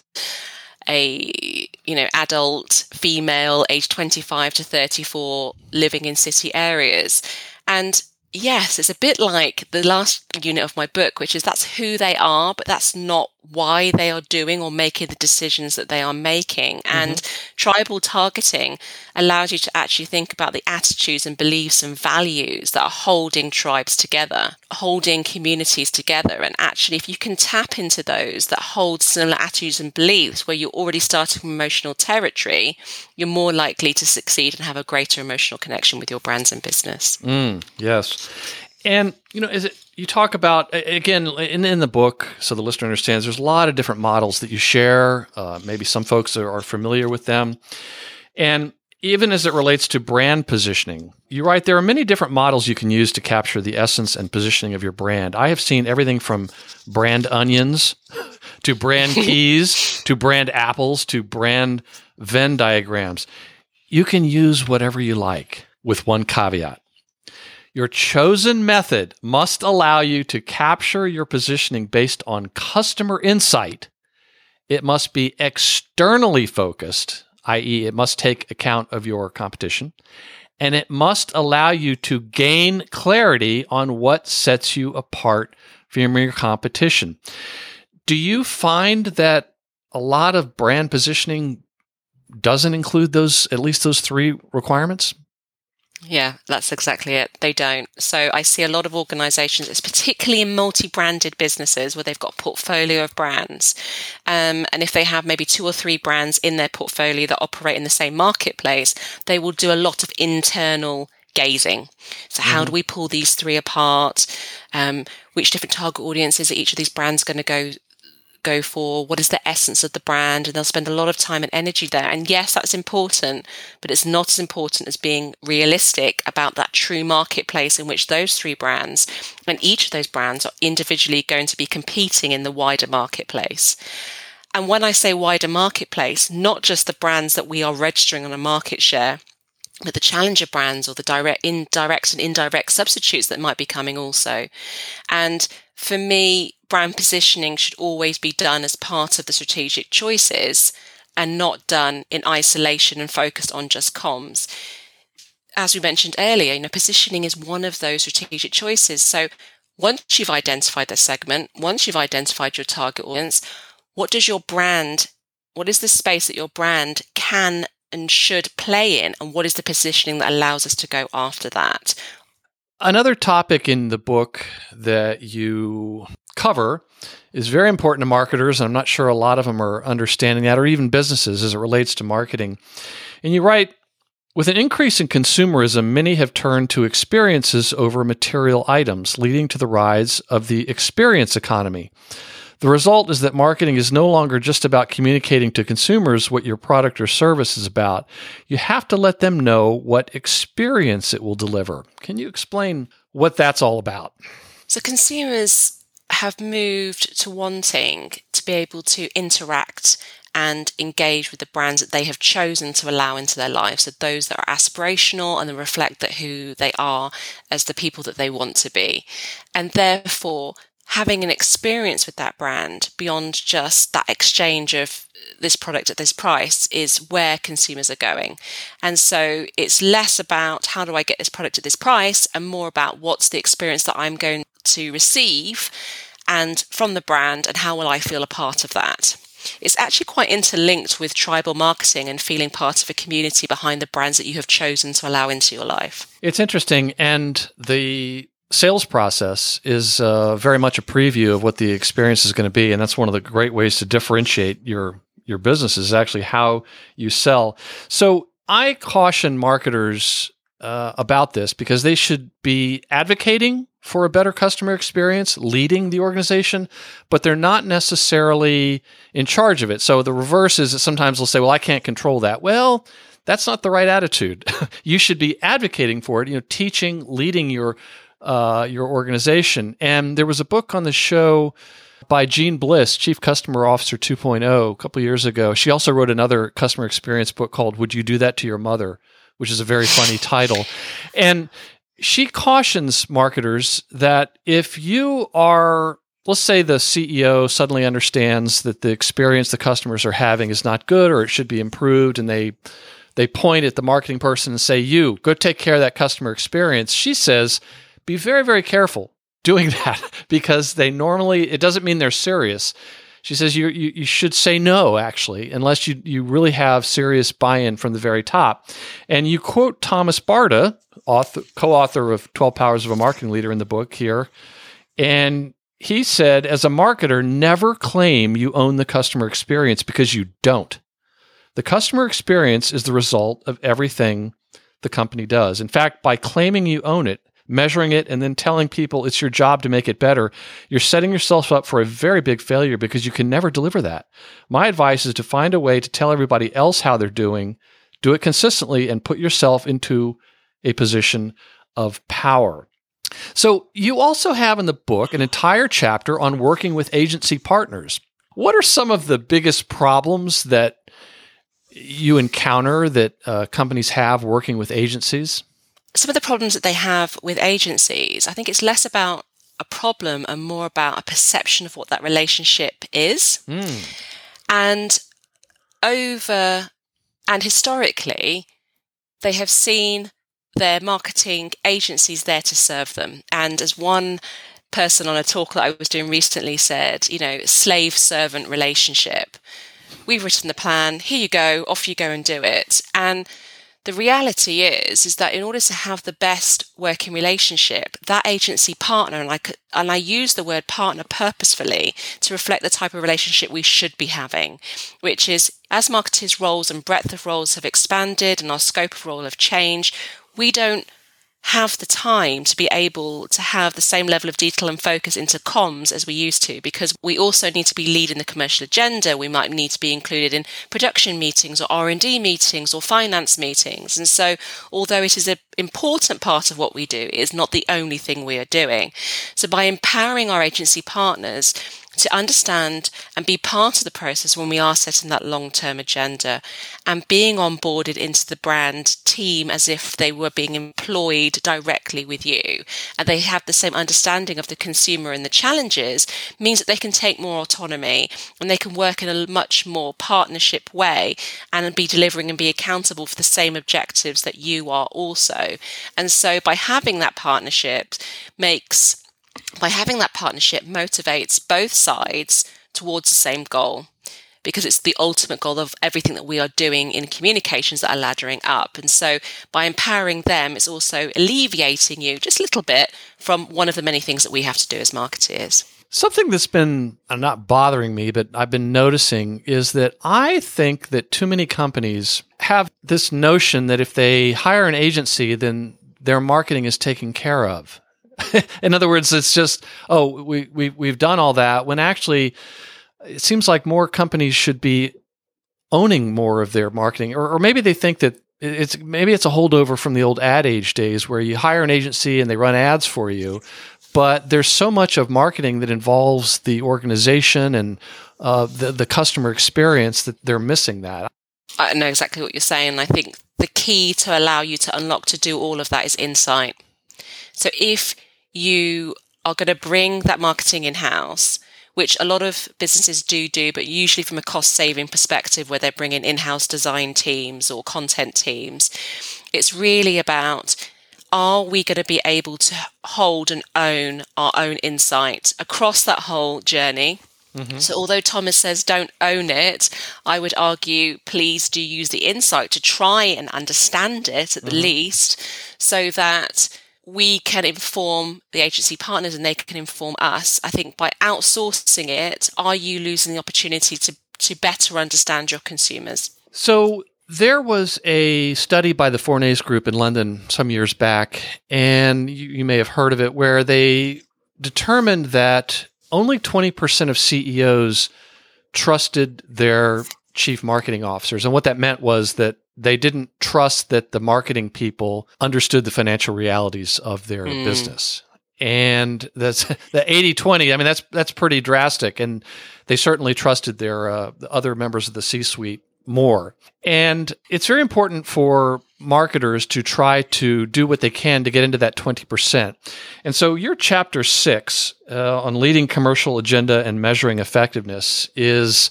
a, adult female aged 25 to 34 living in city areas. And yes, it's a bit like the last unit of my book, which is that's who they are, but that's not why they are doing or making the decisions that they are making. Mm-hmm. And tribal targeting allows you to actually think about the attitudes and beliefs and values that are holding tribes together, holding communities together. And actually, if you can tap into those that hold similar attitudes and beliefs where you're already starting from emotional territory, you're more likely to succeed and have a greater emotional connection with your brands and business. Yes. And, you talk about, again, in the book, so the listener understands, there's a lot of different models that you share. Maybe some folks are familiar with them. And even as it relates to brand positioning, you write there are many different models you can use to capture the essence and positioning of your brand. I have seen everything from brand onions to brand keys to brand apples to brand Venn diagrams. You can use whatever you like, with one caveat. Your chosen method must allow you to capture your positioning based on customer insight. It must be externally focused, i.e., it must take account of your competition, and it must allow you to gain clarity on what sets you apart from your competition. Do you find that a lot of brand positioning doesn't include at least those three requirements? Yeah, that's exactly it. They don't. So I see a lot of organizations, it's particularly in multi-branded businesses where they've got a portfolio of brands. And if they have maybe 2 or 3 brands in their portfolio that operate in the same marketplace, they will do a lot of internal gazing. So how do we pull these 3 apart? Which different target audiences are each of these brands going to go for? What is the essence of the brand? And they'll spend a lot of time and energy there. And yes, that's important, but it's not as important as being realistic about that true marketplace in which those 3 brands and each of those brands are individually going to be competing in the wider marketplace. And when I say wider marketplace, not just the brands that we are registering on a market share, but the challenger brands or the direct and indirect substitutes that might be coming also. And for me, brand positioning should always be done as part of the strategic choices and not done in isolation and focused on just comms. As we mentioned earlier, positioning is one of those strategic choices. So once you've identified the segment, once you've identified your target audience, what is the space that your brand can and should play in, and what is the positioning that allows us to go after that? Another topic in the book that you cover is very important to marketers, and I'm not sure a lot of them are understanding that, or even businesses as it relates to marketing. And you write, with an increase in consumerism, many have turned to experiences over material items, leading to the rise of the experience economy. The result is that marketing is no longer just about communicating to consumers what your product or service is about. You have to let them know what experience it will deliver. Can you explain what that's all about? So consumers have moved to wanting to be able to interact and engage with the brands that they have chosen to allow into their lives. So those that are aspirational and that reflect that who they are as the people that they want to be. And therefore, having an experience with that brand beyond just that exchange of this product at this price is where consumers are going. And so it's less about how do I get this product at this price and more about what's the experience that I'm going to receive and from the brand and how will I feel a part of that. It's actually quite interlinked with tribal marketing and feeling part of a community behind the brands that you have chosen to allow into your life. It's interesting. And the sales process is very much a preview of what the experience is going to be. And that's one of the great ways to differentiate your business is actually how you sell. So I caution marketers about this because they should be advocating for a better customer experience, leading the organization, but they're not necessarily in charge of it. So the reverse is that sometimes they'll say, well, I can't control that. Well, that's not the right attitude. You should be advocating for it, teaching, leading your organization. And there was a book on the show by Jean Bliss, Chief Customer Officer 2.0, a couple of years ago. She also wrote another customer experience book called Would You Do That to Your Mother?, which is a very funny title. And she cautions marketers that if you are, let's say the CEO suddenly understands that the experience the customers are having is not good or it should be improved, and they point at the marketing person and say, you, go take care of that customer experience. She says, be very, very careful doing that because it doesn't mean they're serious. She says you should say no, actually, unless you really have serious buy-in from the very top. And you quote Thomas Barta, co-author of 12 Powers of a Marketing Leader in the book here, and he said, as a marketer, never claim you own the customer experience because you don't. The customer experience is the result of everything the company does. In fact, by claiming you own it, measuring it, and then telling people it's your job to make it better, you're setting yourself up for a very big failure because you can never deliver that. My advice is to find a way to tell everybody else how they're doing, do it consistently, and put yourself into a position of power. So you also have in the book an entire chapter on working with agency partners. What are some of the biggest problems that you encounter that companies have working with agencies? Some of the problems that they have with agencies, I think it's less about a problem and more about a perception of what that relationship is. And historically, they have seen their marketing agencies there to serve them. And as one person on a talk that I was doing recently said, slave-servant relationship. We've written the plan, here you go, off you go and do it. And the reality is that in order to have the best working relationship, that agency partner, and I use the word partner purposefully to reflect the type of relationship we should be having, which is as marketers' roles and breadth of roles have expanded and our scope of role have changed, we don't have the time to be able to have the same level of detail and focus into comms as we used to, because we also need to be leading the commercial agenda. We might need to be included in production meetings or R&D meetings or finance meetings. And so although it is an important part of what we do, it is not the only thing we are doing. So by empowering our agency partners to understand and be part of the process when we are setting that long-term agenda and being onboarded into the brand team as if they were being employed directly with you, and they have the same understanding of the consumer and the challenges, means that they can take more autonomy and they can work in a much more partnership way and be delivering and be accountable for the same objectives that you are also. And so by having that partnership motivates both sides towards the same goal, because it's the ultimate goal of everything that we are doing in communications that are laddering up. And so by empowering them, it's also alleviating you just a little bit from one of the many things that we have to do as marketeers. Something that's been not bothering me, but I've been noticing is that I think that too many companies have this notion that if they hire an agency, then their marketing is taken care of. In other words, it's just, we've done all that, when actually it seems like more companies should be owning more of their marketing, or maybe they think that it's a holdover from the old ad age days where you hire an agency and they run ads for you. But there's so much of marketing that involves the organization and the customer experience that they're missing that. I know exactly what you're saying. I think the key to allow you to unlock to do all of that is insight. So if you are going to bring that marketing in-house, which a lot of businesses do, but usually from a cost-saving perspective where they're bringing in-house design teams or content teams, it's really about, are we going to be able to hold and own our own insight across that whole journey? Mm-hmm. So although Thomas says don't own it, I would argue please do use the insight to try and understand it at the least, so that we can inform the agency partners and they can inform us. I think by outsourcing it, are you losing the opportunity to better understand your consumers? So there was a study by the Fournaise Group in London some years back, and you may have heard of it, where they determined that only 20% of CEOs trusted their chief marketing officers. And what that meant was that they didn't trust that the marketing people understood the financial realities of their business. And that's the 80-20. I mean, that's pretty drastic. And they certainly trusted their other members of the C-suite more. And it's very important for marketers to try to do what they can to get into that 20%. And so your chapter 6 on leading commercial agenda and measuring effectiveness is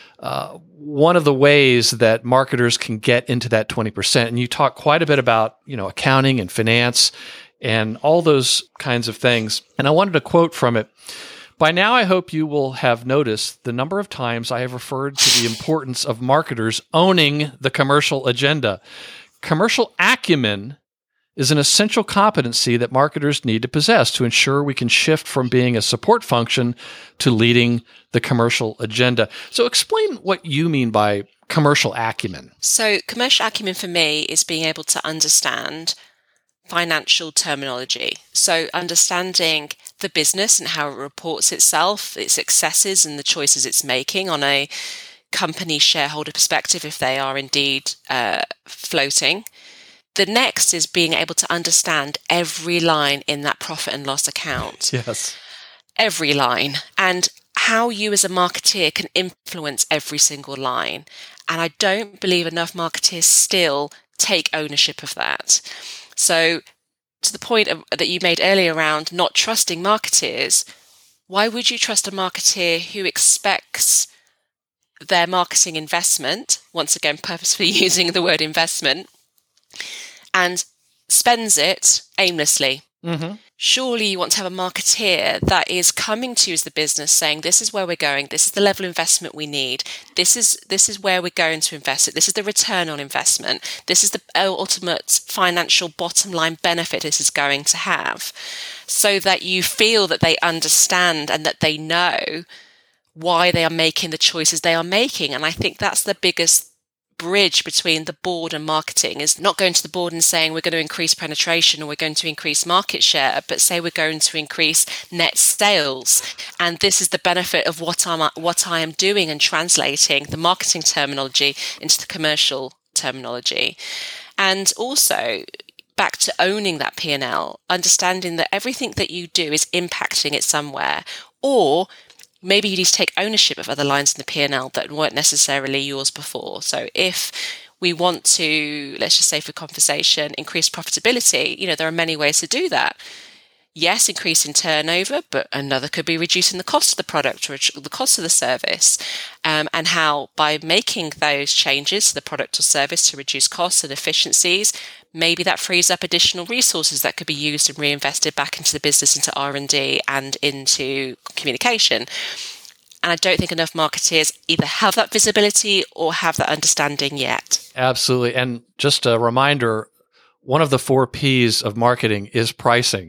one of the ways that marketers can get into that 20%. And you talk quite a bit about, accounting and finance and all those kinds of things. And I wanted to quote from it. By now, I hope you will have noticed the number of times I have referred to the importance of marketers owning the commercial agenda. Commercial acumen is an essential competency that marketers need to possess to ensure we can shift from being a support function to leading the commercial agenda. So explain what you mean by commercial acumen. So commercial acumen for me is being able to understand financial terminology. So understanding the business and how it reports itself, its successes and the choices it's making on a company shareholder perspective, if they are indeed floating. The next is being able to understand every line in that profit and loss account. Yes. Every line. And how you as a marketeer can influence every single line. And I don't believe enough marketeers still take ownership of that. So to the point that you made earlier around not trusting marketeers, why would you trust a marketeer who expects their marketing investment, once again purposefully using the word investment, and spends it aimlessly? Mm-hmm. Surely you want to have a marketeer that is coming to you as the business saying, this is where we're going, this is the level of investment we need, this is where we're going to invest it, this is the return on investment, this is the ultimate financial bottom line benefit this is going to have, so that you feel that they understand and that they know why they are making the choices they are making. And I think that's the biggest bridge between the board and marketing, is not going to the board and saying we're going to increase penetration or we're going to increase market share, but say we're going to increase net sales. And this is the benefit of what I am doing and translating the marketing terminology into the commercial terminology. And also back to owning that P&L, understanding that everything that you do is impacting it somewhere, or maybe you need to take ownership of other lines in the P&L that weren't necessarily yours before. So if we want to, let's just say for conversation, increase profitability, there are many ways to do that. Yes, increasing turnover, but another could be reducing the cost of the product or the cost of the service. And how by making those changes to the product or service to reduce costs and efficiencies, maybe that frees up additional resources that could be used and reinvested back into the business, into R&D and into communication. And I don't think enough marketeers either have that visibility or have that understanding yet. Absolutely. And just a reminder, one of the 4 Ps of marketing is pricing.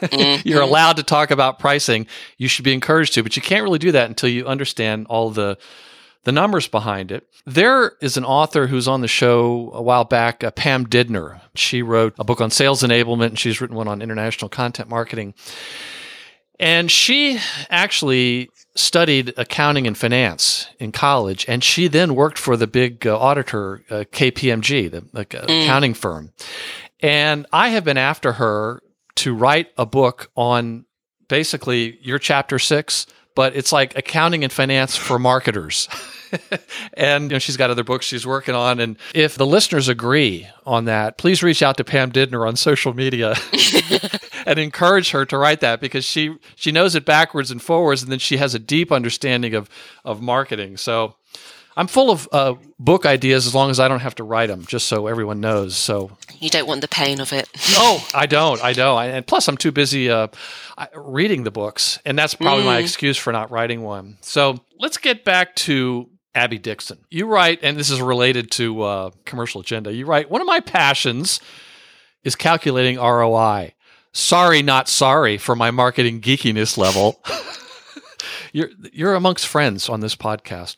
You're allowed to talk about pricing. You should be encouraged to, but you can't really do that until you understand all the numbers behind it. There is an author who's on the show a while back, Pam Didner. She wrote a book on sales enablement, and she's written one on international content marketing. And she actually studied accounting and finance in college, and she then worked for the big auditor, KPMG, the accounting firm. And I have been after her to write a book on basically your chapter 6, but it's like accounting and finance for marketers. And she's got other books she's working on. And if the listeners agree on that, please reach out to Pam Didner on social media and encourage her to write that, because she knows it backwards and forwards, and then she has a deep understanding of marketing. So I'm full of book ideas as long as I don't have to write them, just so everyone knows. So you don't want the pain of it. Oh, I don't. And plus, I'm too busy reading the books, and that's probably my excuse for not writing one. So let's get back to Abby Dixon. You write, and this is related to Commercial Agenda, you write, one of my passions is calculating ROI. Sorry, not sorry for my marketing geekiness level. You're amongst friends on this podcast.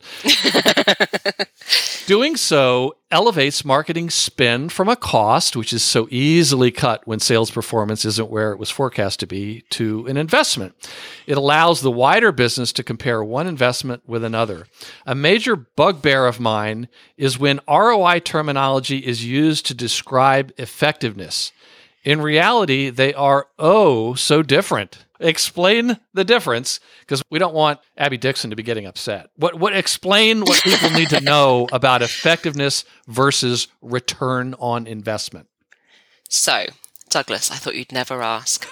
Doing so elevates marketing spend from a cost, which is so easily cut when sales performance isn't where it was forecast to be, to an investment. It allows the wider business to compare one investment with another. A major bugbear of mine is when ROI terminology is used to describe effectiveness. In reality, they are so different. Explain the difference, because we don't want Abby Dixon to be getting upset. Explain what people need to know about effectiveness versus return on investment. So, Douglas, I thought you'd never ask.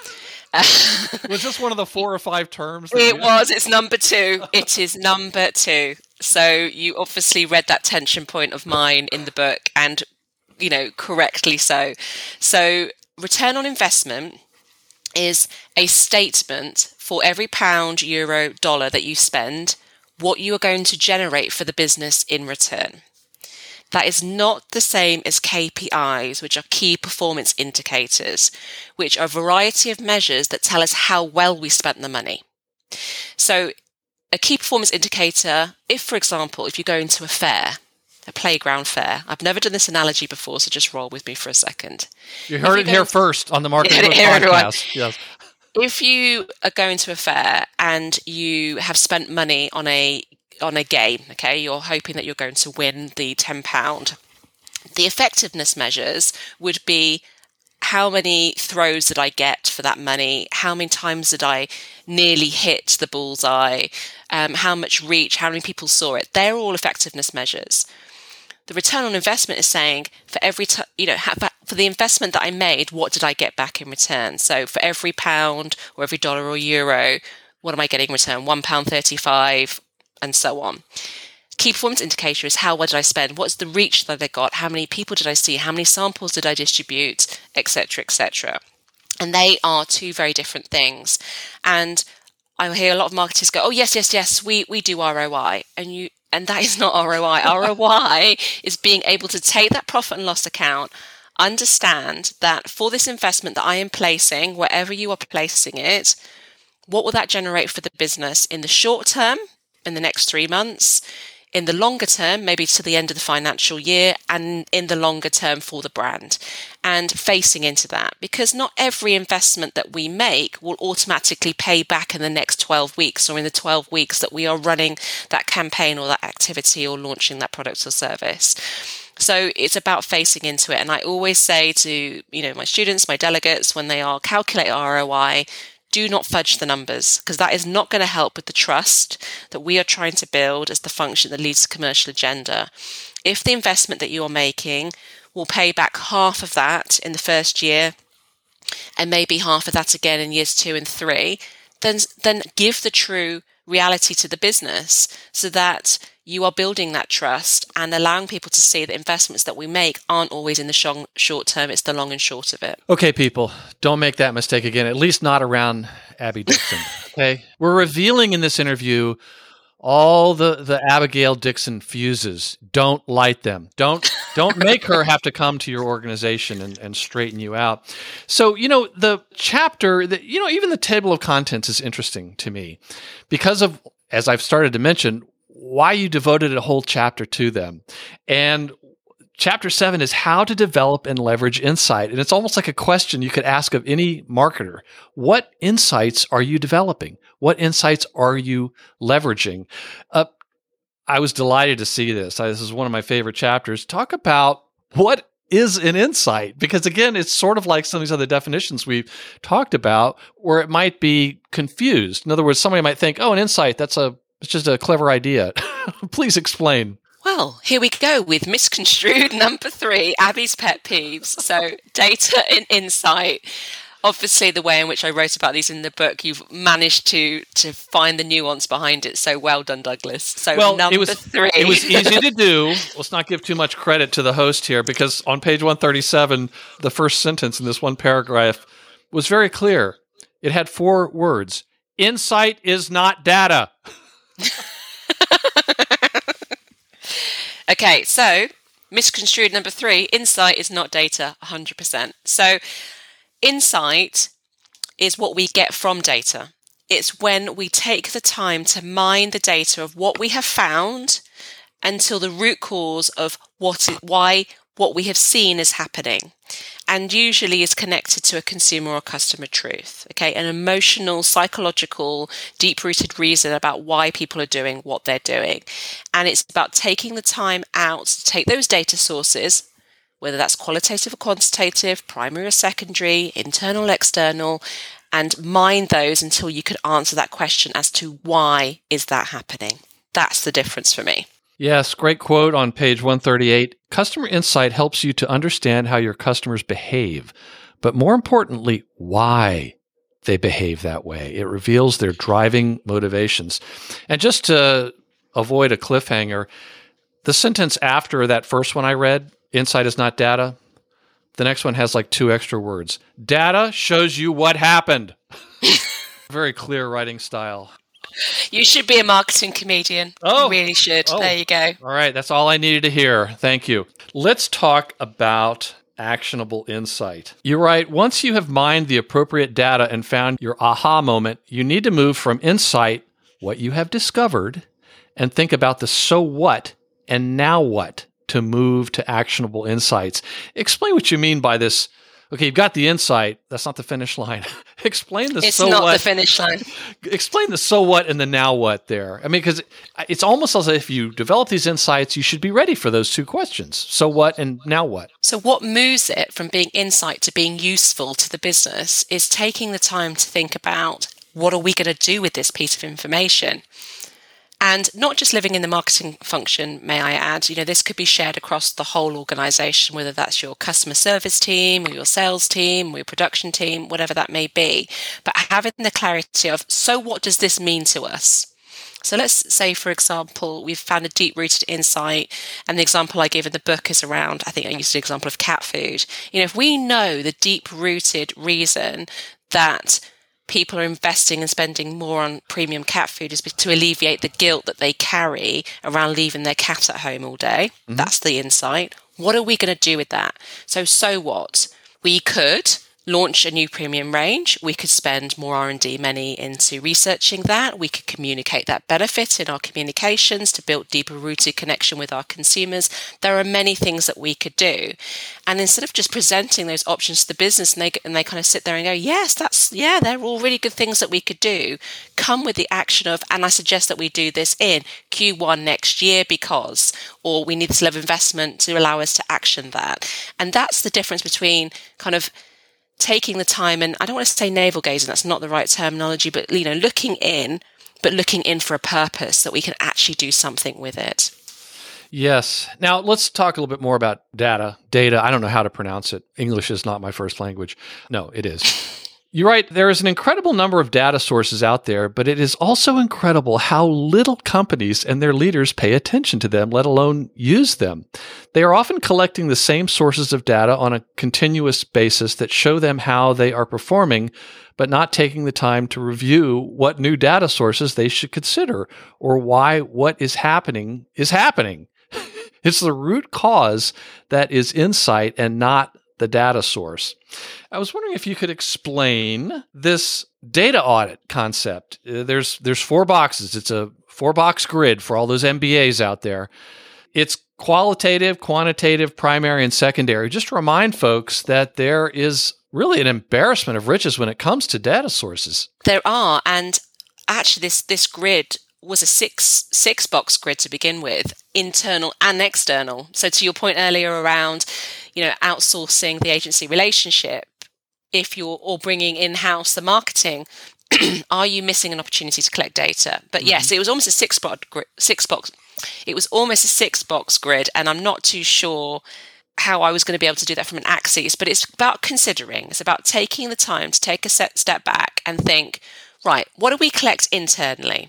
Was this one of the 4 or 5 terms? It was. It's number 2. It is number 2. So you obviously read that tension point of mine in the book, and, correctly so. So return on investment is a statement for every pound, euro, dollar that you spend, what you are going to generate for the business in return. That is not the same as KPIs, which are key performance indicators, which are a variety of measures that tell us how well we spent the money. So a key performance indicator, for example, if you go into a fair, a playground fair. I've never done this analogy before, so just roll with me for a second. You heard it here first on the Marketing Book Podcast. Yes. If you are going to a fair and you have spent money on a game, okay, you're hoping that you're going to win the £10. The effectiveness measures would be, how many throws did I get for that money? How many times did I nearly hit the bullseye? How much reach? How many people saw it? They're all effectiveness measures. The return on investment is saying, for every for the investment that I made, what did I get back in return? So for every pound or every dollar or euro, what am I getting in return? £1.35, and so on. Key performance indicator is, how well did I spend? What's the reach that I got? How many people did I see? How many samples did I distribute? Etc., etc. And they are 2 very different things. And I hear a lot of marketers go, "Oh, yes, we do ROI," and that is not ROI. ROI is being able to take that profit and loss account, understand that for this investment that I am placing, wherever you are placing it, what will that generate for the business in the short term, in the next 3 months, in the longer term, maybe to the end of the financial year, and in the longer term for the brand, and facing into that, because not every investment that we make will automatically pay back in the next 12 weeks or in the 12 weeks that we are running that campaign or that activity or launching that product or service. So it's about facing into it. And I always say to, my students, my delegates, when they are calculating ROI, do not fudge the numbers, because that is not going to help with the trust that we are trying to build as the function that leads to Commercial Agenda. If the investment that you are making will pay back half of that in the first year, and maybe half of that again in years 2 and 3, then give the true reality to the business, so that you are building that trust and allowing people to see that investments that we make aren't always in the short term. It's the long and short of it. Okay, people, don't make that mistake again, at least not around Abby Dixon. Okay? We're revealing in this interview all the Abigail Dixon fuses. Don't light them. Don't Don't make her have to come to your organization and straighten you out. So, the chapter, even the table of contents is interesting to me because of, as I've started to mention, why you devoted a whole chapter to them. And Chapter 7 is how to develop and leverage insight. And it's almost like a question you could ask of any marketer. What insights are you developing? What insights are you leveraging? I was delighted to see this. This is one of my favorite chapters. Talk about what is an insight? Because again, it's sort of like some of these other definitions we've talked about where it might be confused. In other words, somebody might think, an insight, it's just a clever idea. Please explain. Well, here we go with misconstrued number 3, Abby's pet peeves. So data and insight. Obviously, the way in which I wrote about these in the book, you've managed to find the nuance behind it. So well done, Douglas. So number 3. It was easy to do. Let's not give too much credit to the host here because on page 137, the first sentence in this one paragraph was very clear. It had 4 words. Insight is not data. Okay, so misconstrued number 3, insight is not data, 100%. So insight is what we get from data. It's when we take the time to mine the data of what we have found until the root cause of why what we have seen is happening, and usually is connected to a consumer or customer truth, okay? An emotional, psychological, deep-rooted reason about why people are doing what they're doing. And it's about taking the time out to take those data sources, whether that's qualitative or quantitative, primary or secondary, internal, external, and mine those until you can answer that question as to why is that happening. That's the difference for me. Yes, great quote on page 138. Customer insight helps you to understand how your customers behave, but more importantly, why they behave that way. It reveals their driving motivations. And just to avoid a cliffhanger, the sentence after that first one I read, insight is not data, the next one has like 2 extra words. Data shows you what happened. Very clear writing style. You should be a marketing comedian. You really should. There you go. All right. That's all I needed to hear. Thank you. Let's talk about actionable insight. You're right. Once you have mined the appropriate data and found your aha moment, you need to move from insight, what you have discovered, and think about the so what and now what to move to actionable insights. Explain what you mean by this. Okay, you've got the insight. That's not the finish line. Explain the so what. It's not the finish line. Explain the so what and the now what there. I mean, because it's almost as if you develop these insights, you should be ready for those 2 questions. So what and now what? So what moves it from being insight to being useful to the business is taking the time to think about what are we going to do with this piece of information? And not just living in the marketing function, may I add, this could be shared across the whole organization, whether that's your customer service team or your sales team or your production team, whatever that may be. But having the clarity of, so what does this mean to us? So let's say, for example, we've found a deep-rooted insight, and the example I give in the book is around, I think I used the example of cat food. If we know the deep-rooted reason that people are investing and spending more on premium cat food is to alleviate the guilt that they carry around leaving their cat at home all day. Mm-hmm. That's the insight. What are we going to do with that? So what? We could launch a new premium range. We could spend more R&D money into researching that. We could communicate that benefit in our communications to build deeper rooted connection with our consumers. There are many things that we could do. And instead of just presenting those options to the business and they kind of sit there and go, yes, they're all really good things that we could do, come with the action of, and I suggest that we do this in Q1 next year because, or we need this level of investment to allow us to action that. And that's the difference between kind of taking the time, and I don't want to say navel gazing, that's not the right terminology, but looking in for a purpose that we can actually do something with it. Yes. Now let's talk a little bit more about data. I don't know how to pronounce it. English is not my first language. No, it is. You're right. There is an incredible number of data sources out there, but it is also incredible how little companies and their leaders pay attention to them, let alone use them. They are often collecting the same sources of data on a continuous basis that show them how they are performing, but not taking the time to review what new data sources they should consider or why what is happening is happening. It's the root cause that is insight and not the data source. I was wondering if you could explain this data audit concept. There's 4 boxes. It's a 4-box grid for all those MBAs out there. It's qualitative, quantitative, primary, and secondary. Just to remind folks that there is really an embarrassment of riches when it comes to data sources. There are, and actually this grid was a six box grid to begin with, internal and external. So to your point earlier around, outsourcing the agency relationship, if you're or bringing in-house the marketing, are you missing an opportunity to collect data? But yes, it was almost a six box. It was almost a 6-box grid, and I'm not too sure how I was going to be able to do that from an axis. But it's about considering. It's about taking the time to take a step back and think, right, what do we collect internally?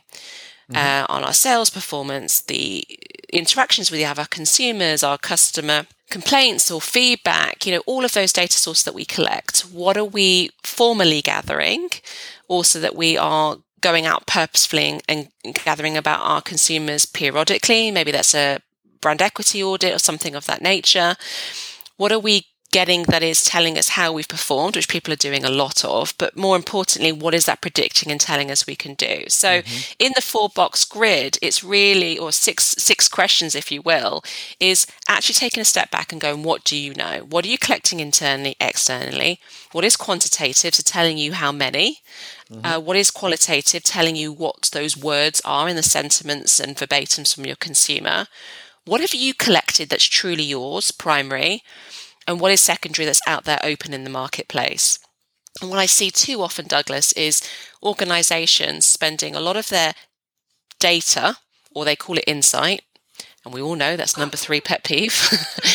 On our sales performance, the interactions we have, our consumers, our customer complaints or feedback, all of those data sources that we collect. What are we formally gathering? Also that we are going out purposefully and gathering about our consumers periodically. Maybe that's a brand equity audit or something of that nature. What are we getting that is telling us how we've performed, which people are doing a lot of, but more importantly, what is that predicting and telling us we can do? So in the 4-box grid, it's really, or six questions, if you will, is actually taking a step back and going, what do you know? What are you collecting internally, externally? What is quantitative, so telling you how many? What is qualitative, telling you what those words are in the sentiments and verbatims from your consumer? What have you collected that's truly yours, primary? And what is secondary that's out there open in the marketplace? And what I see too often, Douglas, is organizations spending a lot of their data, or they call it insight, and we all know that's number 3 pet peeve,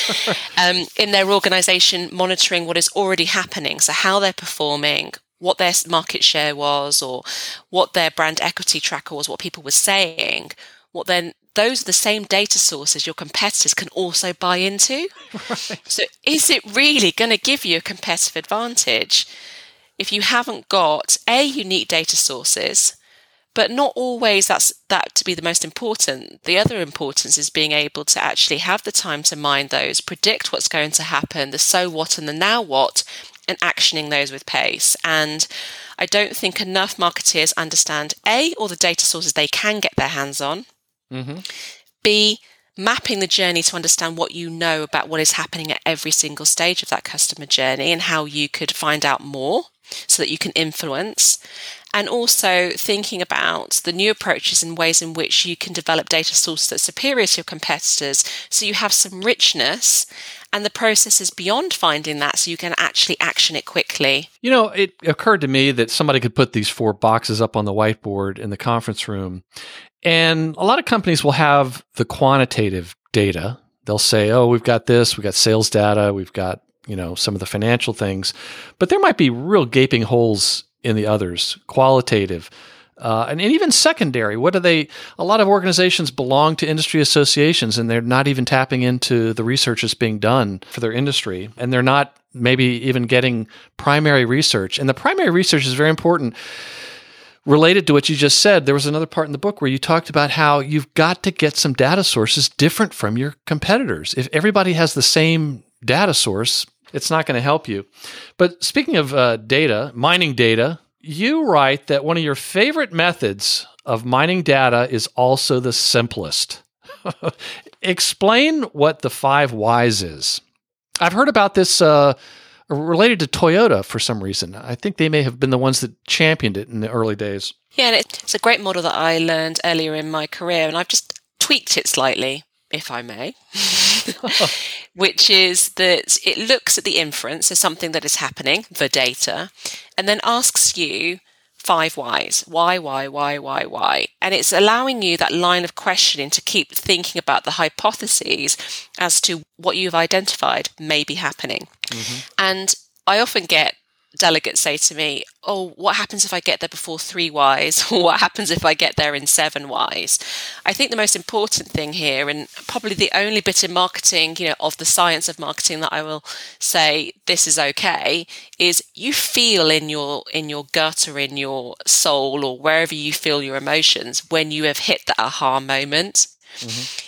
in their organization monitoring what is already happening. So how they're performing, what their market share was, or what their brand equity tracker was, what people were saying, those are the same data sources your competitors can also buy into. Right. So is it really going to give you a competitive advantage if you haven't got unique data sources, but not always that to be the most important. The other importance is being able to actually have the time to mine those, predict what's going to happen, the so what and the now what, and actioning those with pace. And I don't think enough marketeers understand all the data sources they can get their hands on, B, mapping the journey to understand what you know about what is happening at every single stage of that customer journey and how you could find out more so that you can influence. And also thinking about the new approaches and ways in which you can develop data sources that's superior to your competitors, so you have some richness and the process is beyond finding that, so you can actually action it quickly. It occurred to me that somebody could put these 4 boxes up on the whiteboard in the conference room. And a lot of companies will have the quantitative data. They'll say, we've got this, we've got sales data, we've got, some of the financial things. But there might be real gaping holes in the others, qualitative, and even secondary. A lot of organizations belong to industry associations and they're not even tapping into the research that's being done for their industry. And they're not maybe even getting primary research. And the primary research is very important. Related to what you just said, there was another part in the book where you talked about how you've got to get some data sources different from your competitors. If everybody has the same data source, it's not going to help you. But speaking of mining data, you write that one of your favorite methods of mining data is also the simplest. Explain what the 5 whys is. I've heard about this related to Toyota for some reason. I think they may have been the ones that championed it in the early days. Yeah, and it's a great model that I learned earlier in my career, and I've just tweaked it slightly, if I may, which is that it looks at the inference, so something that is happening, the data, and then asks you 5 whys. Why? And it's allowing you that line of questioning to keep thinking about the hypotheses as to what you've identified may be happening. And I often get delegates say to me, what happens if I get there before 3 whys? Or what happens if I get there in 7 whys? I think the most important thing here, and probably the only bit in marketing, of the science of marketing that I will say this is okay, is you feel in your gut or in your soul or wherever you feel your emotions when you have hit that aha moment.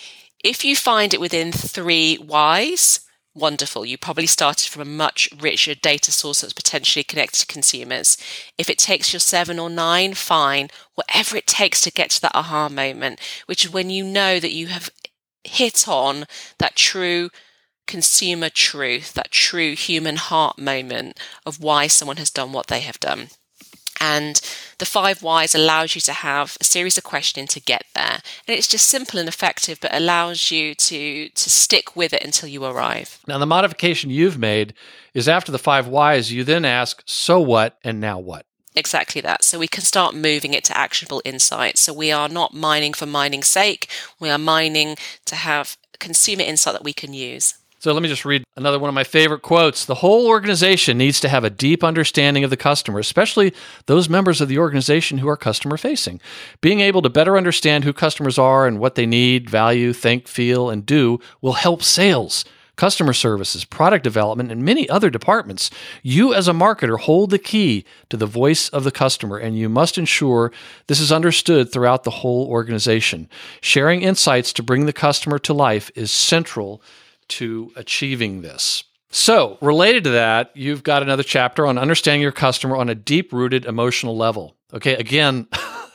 If you find it within 3 whys, wonderful. You probably started from a much richer data source that's potentially connected to consumers. If it takes you 7 or 9, fine. Whatever it takes to get to that aha moment, which is when you know that you have hit on that true consumer truth, that true human heart moment of why someone has done what they have done. And the 5 whys allows you to have a series of questioning to get there. And it's just simple and effective, but allows you to stick with it until you arrive. Now, the modification you've made is after the 5 whys, you then ask, so what and now what? Exactly that. So we can start moving it to actionable insights. So we are not mining for mining's sake. We are mining to have consumer insight that we can use. So let me just read another one of my favorite quotes. The whole organization needs to have a deep understanding of the customer, especially those members of the organization who are customer facing. Being able to better understand who customers are and what they need, value, think, feel, and do will help sales, customer services, product development, and many other departments. You as a marketer hold the key to the voice of the customer, and you must ensure this is understood throughout the whole organization. Sharing insights to bring the customer to life is central to achieving this. So, related to that, you've got another chapter on understanding your customer on a deep-rooted emotional level. Okay, again,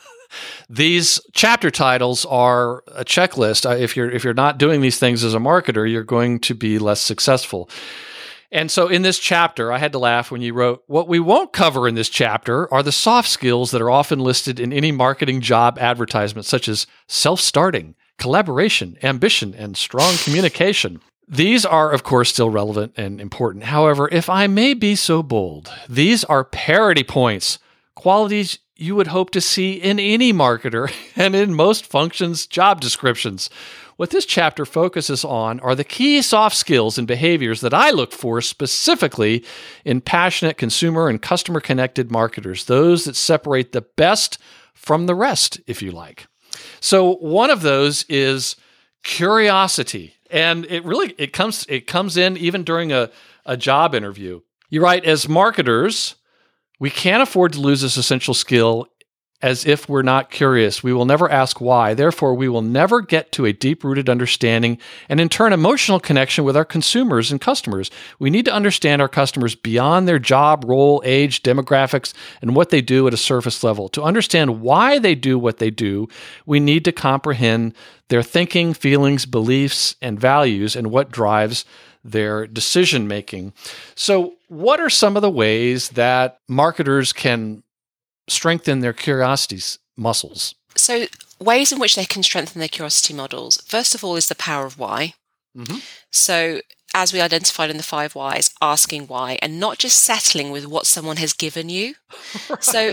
these chapter titles are a checklist. If you're not doing these things as a marketer, you're going to be less successful. And so in this chapter, I had to laugh when you wrote, what we won't cover in this chapter are the soft skills that are often listed in any marketing job advertisement, such as self-starting, collaboration, ambition, and strong communication. These are, of course, still relevant and important. However, if I may be so bold, these are parity points, qualities you would hope to see in any marketer and in most functions' job descriptions. What this chapter focuses on are the key soft skills and behaviors that I look for specifically in passionate consumer and customer-connected marketers, those that separate the best from the rest, if you like. So one of those is curiosity. And it comes in even during a job interview. You write, as marketers, we can't afford to lose this essential skill as if we're not curious. We will never ask why. Therefore, we will never get to a deep-rooted understanding and, in turn, emotional connection with our consumers and customers. We need to understand our customers beyond their job, role, age, demographics, and what they do at a surface level. To understand why they do what they do, we need to comprehend their thinking, feelings, beliefs, and values, and what drives their decision-making. So what are some of the ways that marketers can strengthen their curiosity muscles? So ways in which they can strengthen their curiosity models. First of all is the power of why. Mm-hmm. So as we identified in the 5 whys, asking why and not just settling with what someone has given you. Right. So,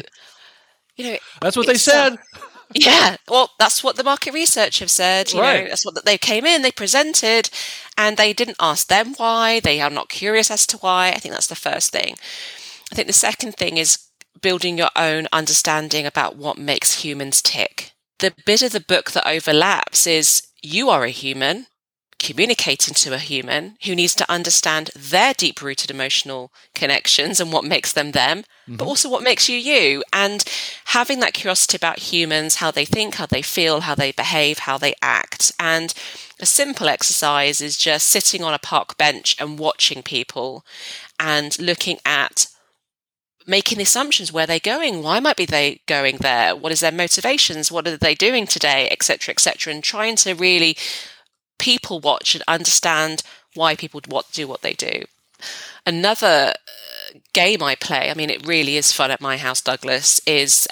that's what they said. Yeah, well, that's what the market research have said. You know, that's what they came in, they presented, and they didn't ask them why. They are not curious as to why. I think that's the first thing. I think the second thing is building your own understanding about what makes humans tick. The bit of the book that overlaps is you are a human communicating to a human who needs to understand their deep-rooted emotional connections and what makes them them, but also what makes you you. And having that curiosity about humans, how they think, how they feel, how they behave, how they act. And a simple exercise is just sitting on a park bench and watching people and looking at making the assumptions. Where they're going, why might be they going there, what is their motivations, what are they doing today, etc., and trying to really people watch and understand why people do what they do. Another game I play, I mean, it really is fun at my house, Douglas, is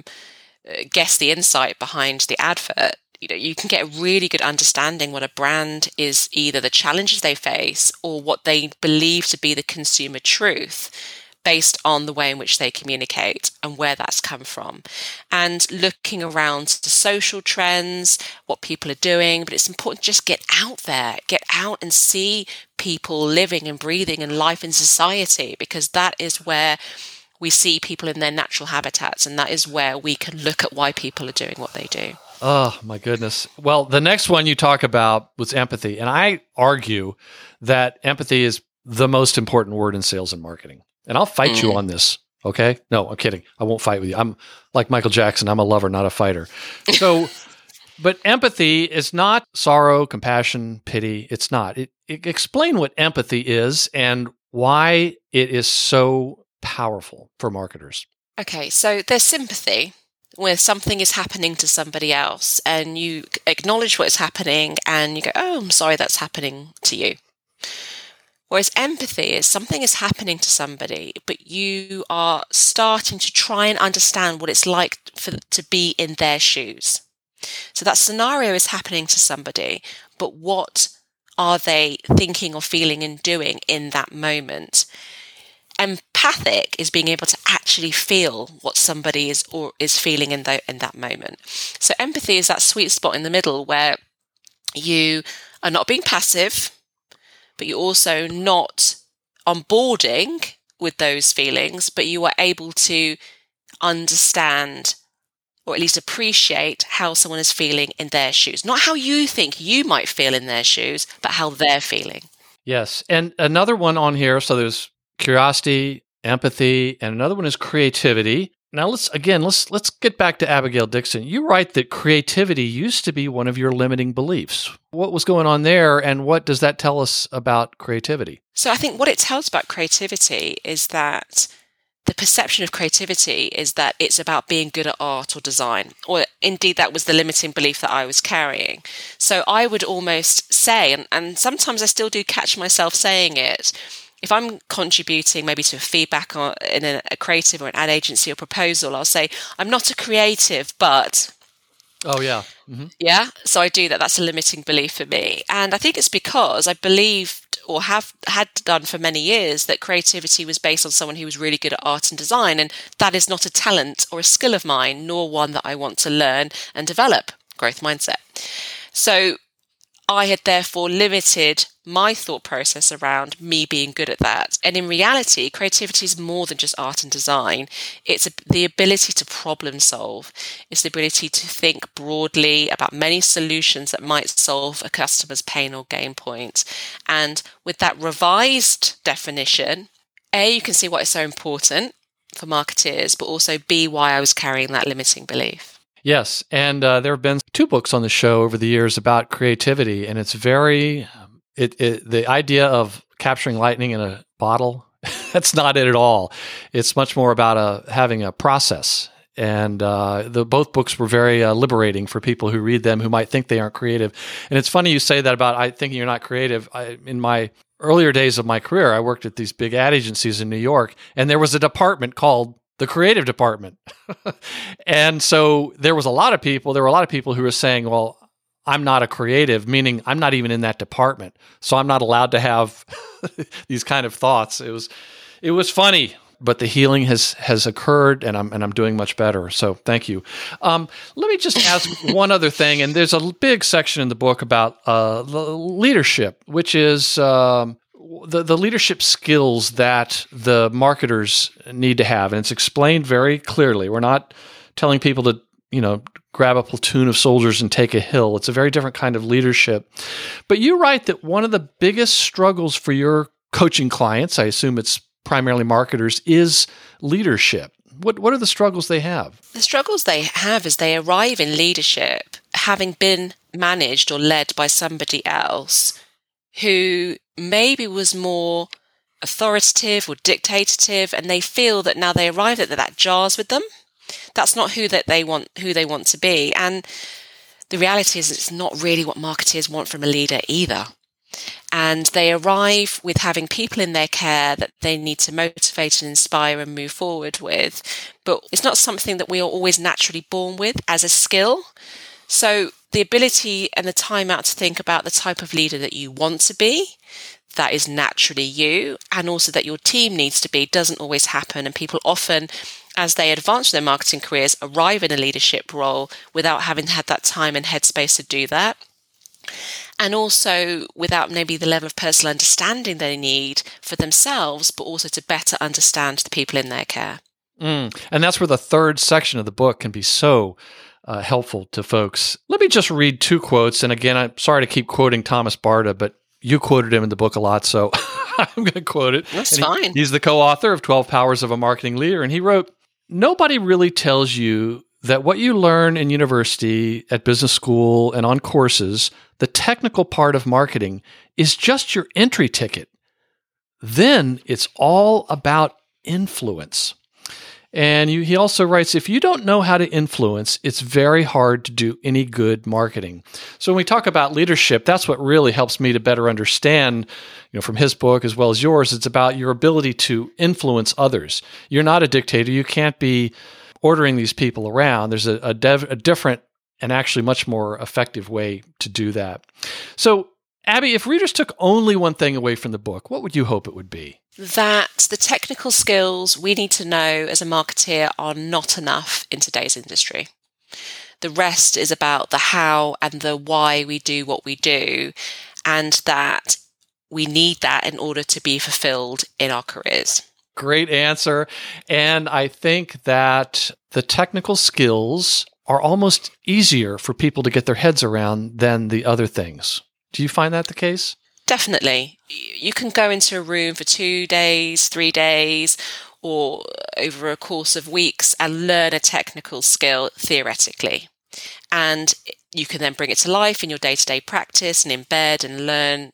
guess the insight behind the advert. You can get a really good understanding what a brand is, either the challenges they face or what they believe to be the consumer truth, based on the way in which they communicate and where that's come from. And looking around the social trends, what people are doing, but it's important to just get out there, get out and see people living and breathing and life in society, because that is where we see people in their natural habitats, and that is where we can look at why people are doing what they do. Oh, my goodness. Well, the next one you talk about was empathy. And I argue that empathy is the most important word in sales and marketing. And I'll fight you on this, okay? No, I'm kidding. I won't fight with you. I'm like Michael Jackson. I'm a lover, not a fighter. So But empathy is not sorrow, compassion, pity. It's not. Explain what empathy is and why it is so powerful for marketers. Okay, so there's sympathy, where something is happening to somebody else and you acknowledge what is happening and you go, oh, I'm sorry that's happening to you. Whereas empathy is something is happening to somebody, but you are starting to try and understand what it's like to be in their shoes. So that scenario is happening to somebody, but what are they thinking or feeling and doing in that moment? Empathic is being able to actually feel what somebody is feeling in that moment. So empathy is that sweet spot in the middle where you are not being passive, but you're also not onboarding with those feelings, but you are able to understand or at least appreciate how someone is feeling in their shoes. Not how you think you might feel in their shoes, but how they're feeling. Yes. And another one on here, so there's curiosity, empathy, and another one is creativity. Now let's get back to Abigail Dixon. You write that creativity used to be one of your limiting beliefs. What was going on there, and what does that tell us about creativity? So I think what it tells about creativity is that the perception of creativity is that it's about being good at art or design, or indeed that was the limiting belief that I was carrying. So I would almost say, and sometimes I still do catch myself saying it, if I'm contributing maybe to a feedback in a creative or an ad agency or proposal, I'll say, I'm not a creative, but... Oh, yeah. Mm-hmm. Yeah, so I do that. That's a limiting belief for me. And I think it's because I believed or had done for many years that creativity was based on someone who was really good at art and design. And that is not a talent or a skill of mine, nor one that I want to learn and develop. Growth mindset. So I had therefore limited my thought process around me being good at that. And in reality, creativity is more than just art and design. It's the ability to problem solve. It's the ability to think broadly about many solutions that might solve a customer's pain or gain point. And with that revised definition, A, you can see why it's so important for marketeers, but also B, why I was carrying that limiting belief. Yes, and there have been 2 books on the show over the years about creativity, and it's very the idea of capturing lightning in a bottle. That's not it at all. It's much more about having a process, and both books were very liberating for people who read them who might think they aren't creative. And it's funny you say that about thinking you're not creative. In my earlier days of my career, I worked at these big ad agencies in New York, and there was a department called the creative department. And so there were a lot of people who were saying, well, I'm not a creative, meaning I'm not even in that department. So I'm not allowed to have these kind of thoughts. It was funny, but the healing has occurred, and I'm doing much better. So thank you. Let me just ask one other thing. And there's a big section in the book about leadership, which is the leadership skills that the marketers need to have. And it's explained very clearly. We're not telling people to, grab a platoon of soldiers and take a hill. It's a very different kind of leadership. But you write that one of the biggest struggles for your coaching clients, I assume it's primarily marketers, is leadership. What are the struggles they have? The struggles they have is they arrive in leadership having been managed or led by somebody else who maybe was more authoritative or dictative, and they feel that now they arrive at that jars with them. That's not who they want to be. And the reality is it's not really what marketers want from a leader either. And they arrive with having people in their care that they need to motivate and inspire and move forward with. But it's not something that we are always naturally born with as a skill. So the ability and the time out to think about the type of leader that you want to be, that is naturally you, and also that your team needs to be, doesn't always happen. And people often, as they advance their marketing careers, arrive in a leadership role without having had that time and headspace to do that. And also without maybe the level of personal understanding they need for themselves, but also to better understand the people in their care. And that's where the third section of the book can be so helpful to folks. Let me just read 2 quotes. And again, I'm sorry to keep quoting Thomas Barta, but you quoted him in the book a lot, so I'm going to quote it. That's fine. He's the co-author of 12 Powers of a Marketing Leader, and he wrote, "Nobody really tells you that what you learn in university, at business school, and on courses, the technical part of marketing is just your entry ticket. Then it's all about influence. And he also writes, if you don't know how to influence, it's very hard to do any good marketing. So when we talk about leadership, that's what really helps me to better understand, from his book as well as yours. It's about your ability to influence others. You're not a dictator. You can't be ordering these people around. There's a different and actually much more effective way to do that. So, Abby, if readers took only one thing away from the book, what would you hope it would be? That the technical skills we need to know as a marketeer are not enough in today's industry. The rest is about the how and the why we do what we do, and that we need that in order to be fulfilled in our careers. Great answer. And I think that the technical skills are almost easier for people to get their heads around than the other things. Do you find that the case? Definitely. You can go into a room for 2 days, 3 days, or over a course of weeks and learn a technical skill theoretically. And you can then bring it to life in your day-to-day practice and embed and learn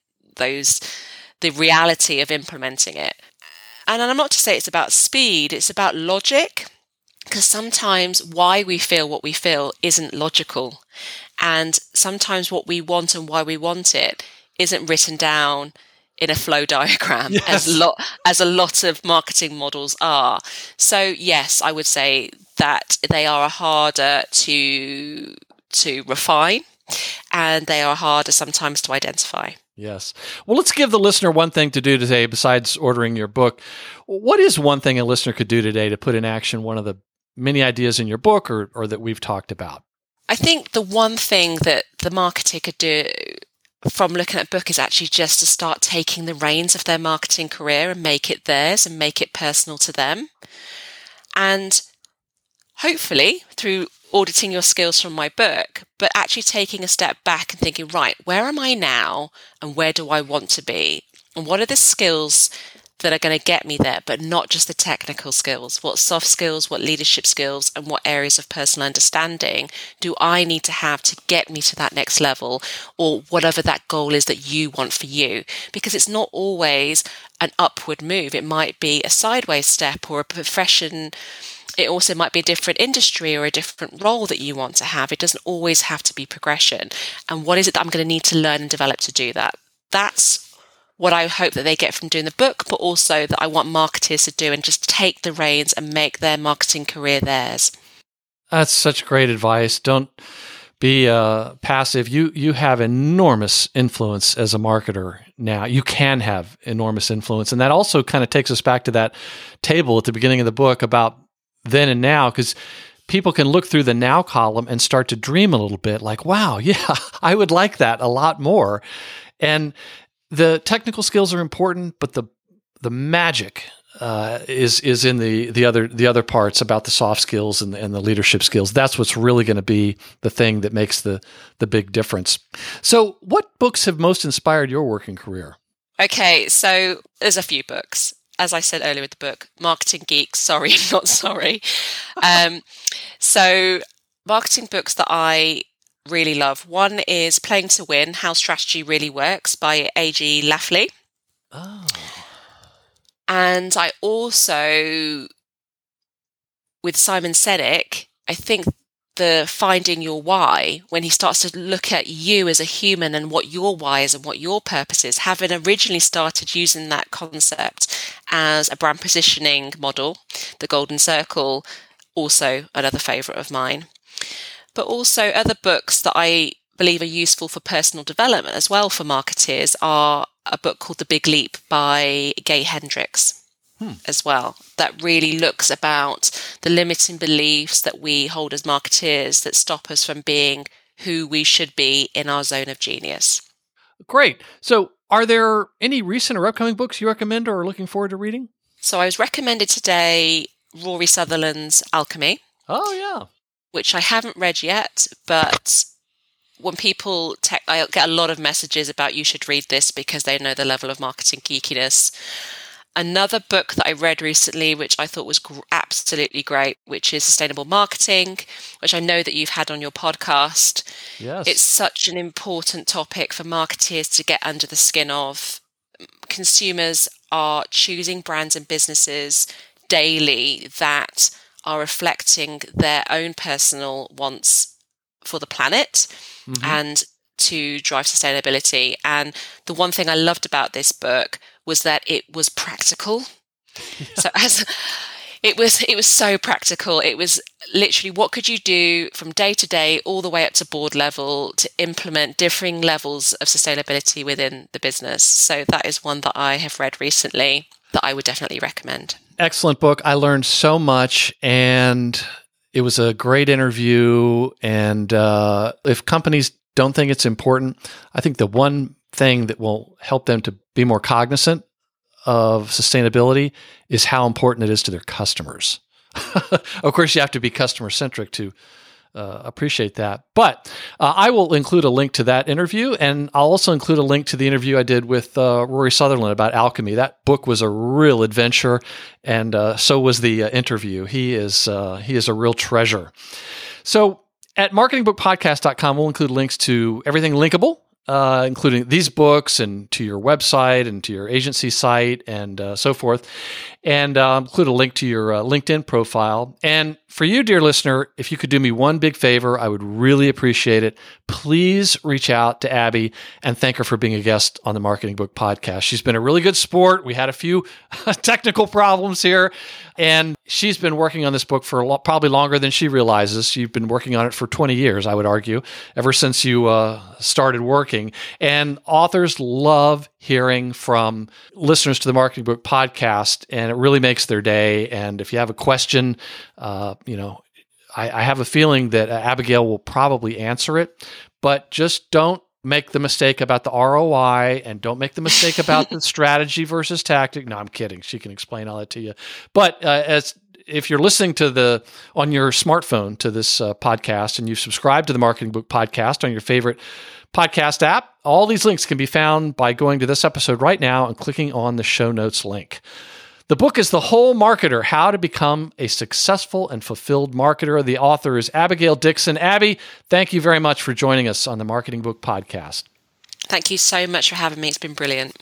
the reality of implementing it. And I'm not to say it's about speed, it's about logic, because sometimes why we feel what we feel isn't logical. And sometimes what we want and why we want it isn't written down in a flow diagram, yes, as a lot of marketing models are. So yes, I would say that they are harder to refine, and they are harder sometimes to identify. Yes. Well, let's give the listener one thing to do today besides ordering your book. What is one thing a listener could do today to put in action one of the many ideas in your book or that we've talked about? I think the one thing that the marketer could do from looking at a book is actually just to start taking the reins of their marketing career and make it theirs and make it personal to them. And hopefully through auditing your skills from my book, but actually taking a step back and thinking, right, where am I now and where do I want to be? And what are the skills that are going to get me there, but not just the technical skills? What soft skills, what leadership skills, and what areas of personal understanding do I need to have to get me to that next level, or whatever that goal is that you want for you? Because it's not always an upward move. It might be a sideways step or a profession. It also might be a different industry or a different role that you want to have. It doesn't always have to be progression. And what is it that I'm going to need to learn and develop to do that? That's what I hope that they get from doing the book, but also that I want marketers to do and just take the reins and make their marketing career theirs. That's such great advice. Don't be passive. You have enormous influence as a marketer now. You can have enormous influence. And that also kind of takes us back to that table at the beginning of the book about then and now, because people can look through the now column and start to dream a little bit like, wow, yeah, I would like that a lot more. And the technical skills are important, but the magic is in the other parts about the soft skills and the leadership skills. That's what's really going to be the thing that makes the big difference. So what books have most inspired your working career? Okay, so there's a few books. As I said earlier with the book, Marketing Geek, sorry, not sorry. So marketing books that I really love. One is Playing to Win, How Strategy Really Works by A.G. Lafley. Oh. And I also, with Simon Sinek, I think the Finding Your Why, when he starts to look at you as a human and what your why is and what your purpose is, having originally started using that concept as a brand positioning model, the Golden Circle, also another favourite of mine. But also other books that I believe are useful for personal development as well for marketeers are a book called The Big Leap by Gay Hendricks as well, that really looks about the limiting beliefs that we hold as marketeers that stop us from being who we should be in our zone of genius. Great. So are there any recent or upcoming books you recommend or are looking forward to reading? So I was recommended today Rory Sutherland's Alchemy. Oh, yeah. Which I haven't read yet, but when people I get a lot of messages about you should read this because they know the level of marketing geekiness. another book that I read recently, which I thought was absolutely great, which is Sustainable Marketing, which I know that you've had on your podcast. Yes. It's such an important topic for marketeers to get under the skin of. Consumers are choosing brands and businesses daily that are reflecting their own personal wants for the planet and to drive sustainability. And the one thing I loved about this book was that it was practical. So it was so practical. It was literally, what could you do from day to day all the way up to board level to implement differing levels of sustainability within the business. So that is one that I have read recently that I would definitely recommend. Excellent book. I learned so much, and it was a great interview. And if companies don't think it's important, I think the one thing that will help them to be more cognizant of sustainability is how important it is to their customers. Of course, you have to be customer-centric to appreciate that. But I will include a link to that interview, and I'll also include a link to the interview I did with Rory Sutherland about alchemy. That book was a real adventure, and so was the interview. He is a real treasure. So at marketingbookpodcast.com, we'll include links to everything linkable, including these books and to your website and to your agency site and so forth, and include a link to your LinkedIn profile. And for you, dear listener, if you could do me one big favor, I would really appreciate it. Please reach out to Abby and thank her for being a guest on the Marketing Book Podcast. She's been a really good sport. We had a few technical problems here, and she's been working on this book for probably longer than she realizes. You've been working on it for 20 years, I would argue, ever since you started working. And authors love hearing from listeners to the Marketing Book Podcast, and it really makes their day. And if you have a question, I have a feeling that Abigail will probably answer it, but just don't make the mistake about the ROI, and don't make the mistake about the strategy versus tactic. No, I'm kidding. She can explain all that to you. But if you're listening to on your smartphone to this podcast, and you've subscribed to the Marketing Book Podcast on your favorite podcast app, all these links can be found by going to this episode right now and clicking on the show notes link. The book is The Whole Marketer: How to Become a Successful and Fulfilled Marketer. The author is Abigail Dixon. Abby, thank you very much for joining us on the Marketing Book Podcast. Thank you so much for having me. It's been brilliant.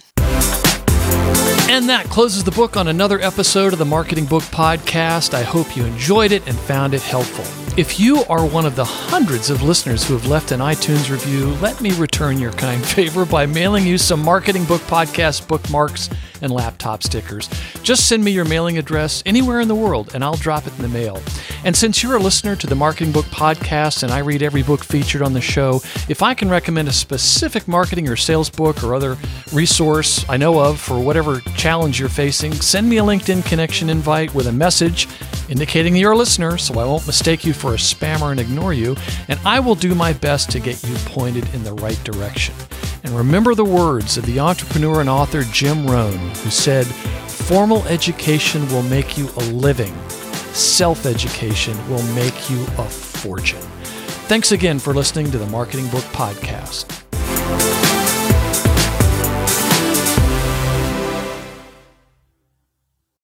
And that closes the book on another episode of the Marketing Book Podcast. I hope you enjoyed it and found it helpful. If you are one of the hundreds of listeners who have left an iTunes review, let me return your kind favor by mailing you some Marketing Book Podcast bookmarks and laptop stickers. Just send me your mailing address anywhere in the world, and I'll drop it in the mail. And since you're a listener to the Marketing Book Podcast and I read every book featured on the show, if I can recommend a specific marketing or sales book or other resource I know of for whatever challenge you're facing, send me a LinkedIn connection invite with a message indicating you're a listener, so I won't mistake you for a spammer and ignore you, and I will do my best to get you pointed in the right direction. And remember the words of the entrepreneur and author Jim Rohn, who said, "Formal education will make you a living. Self-education will make you a fortune." Thanks again for listening to the Marketing Book Podcast.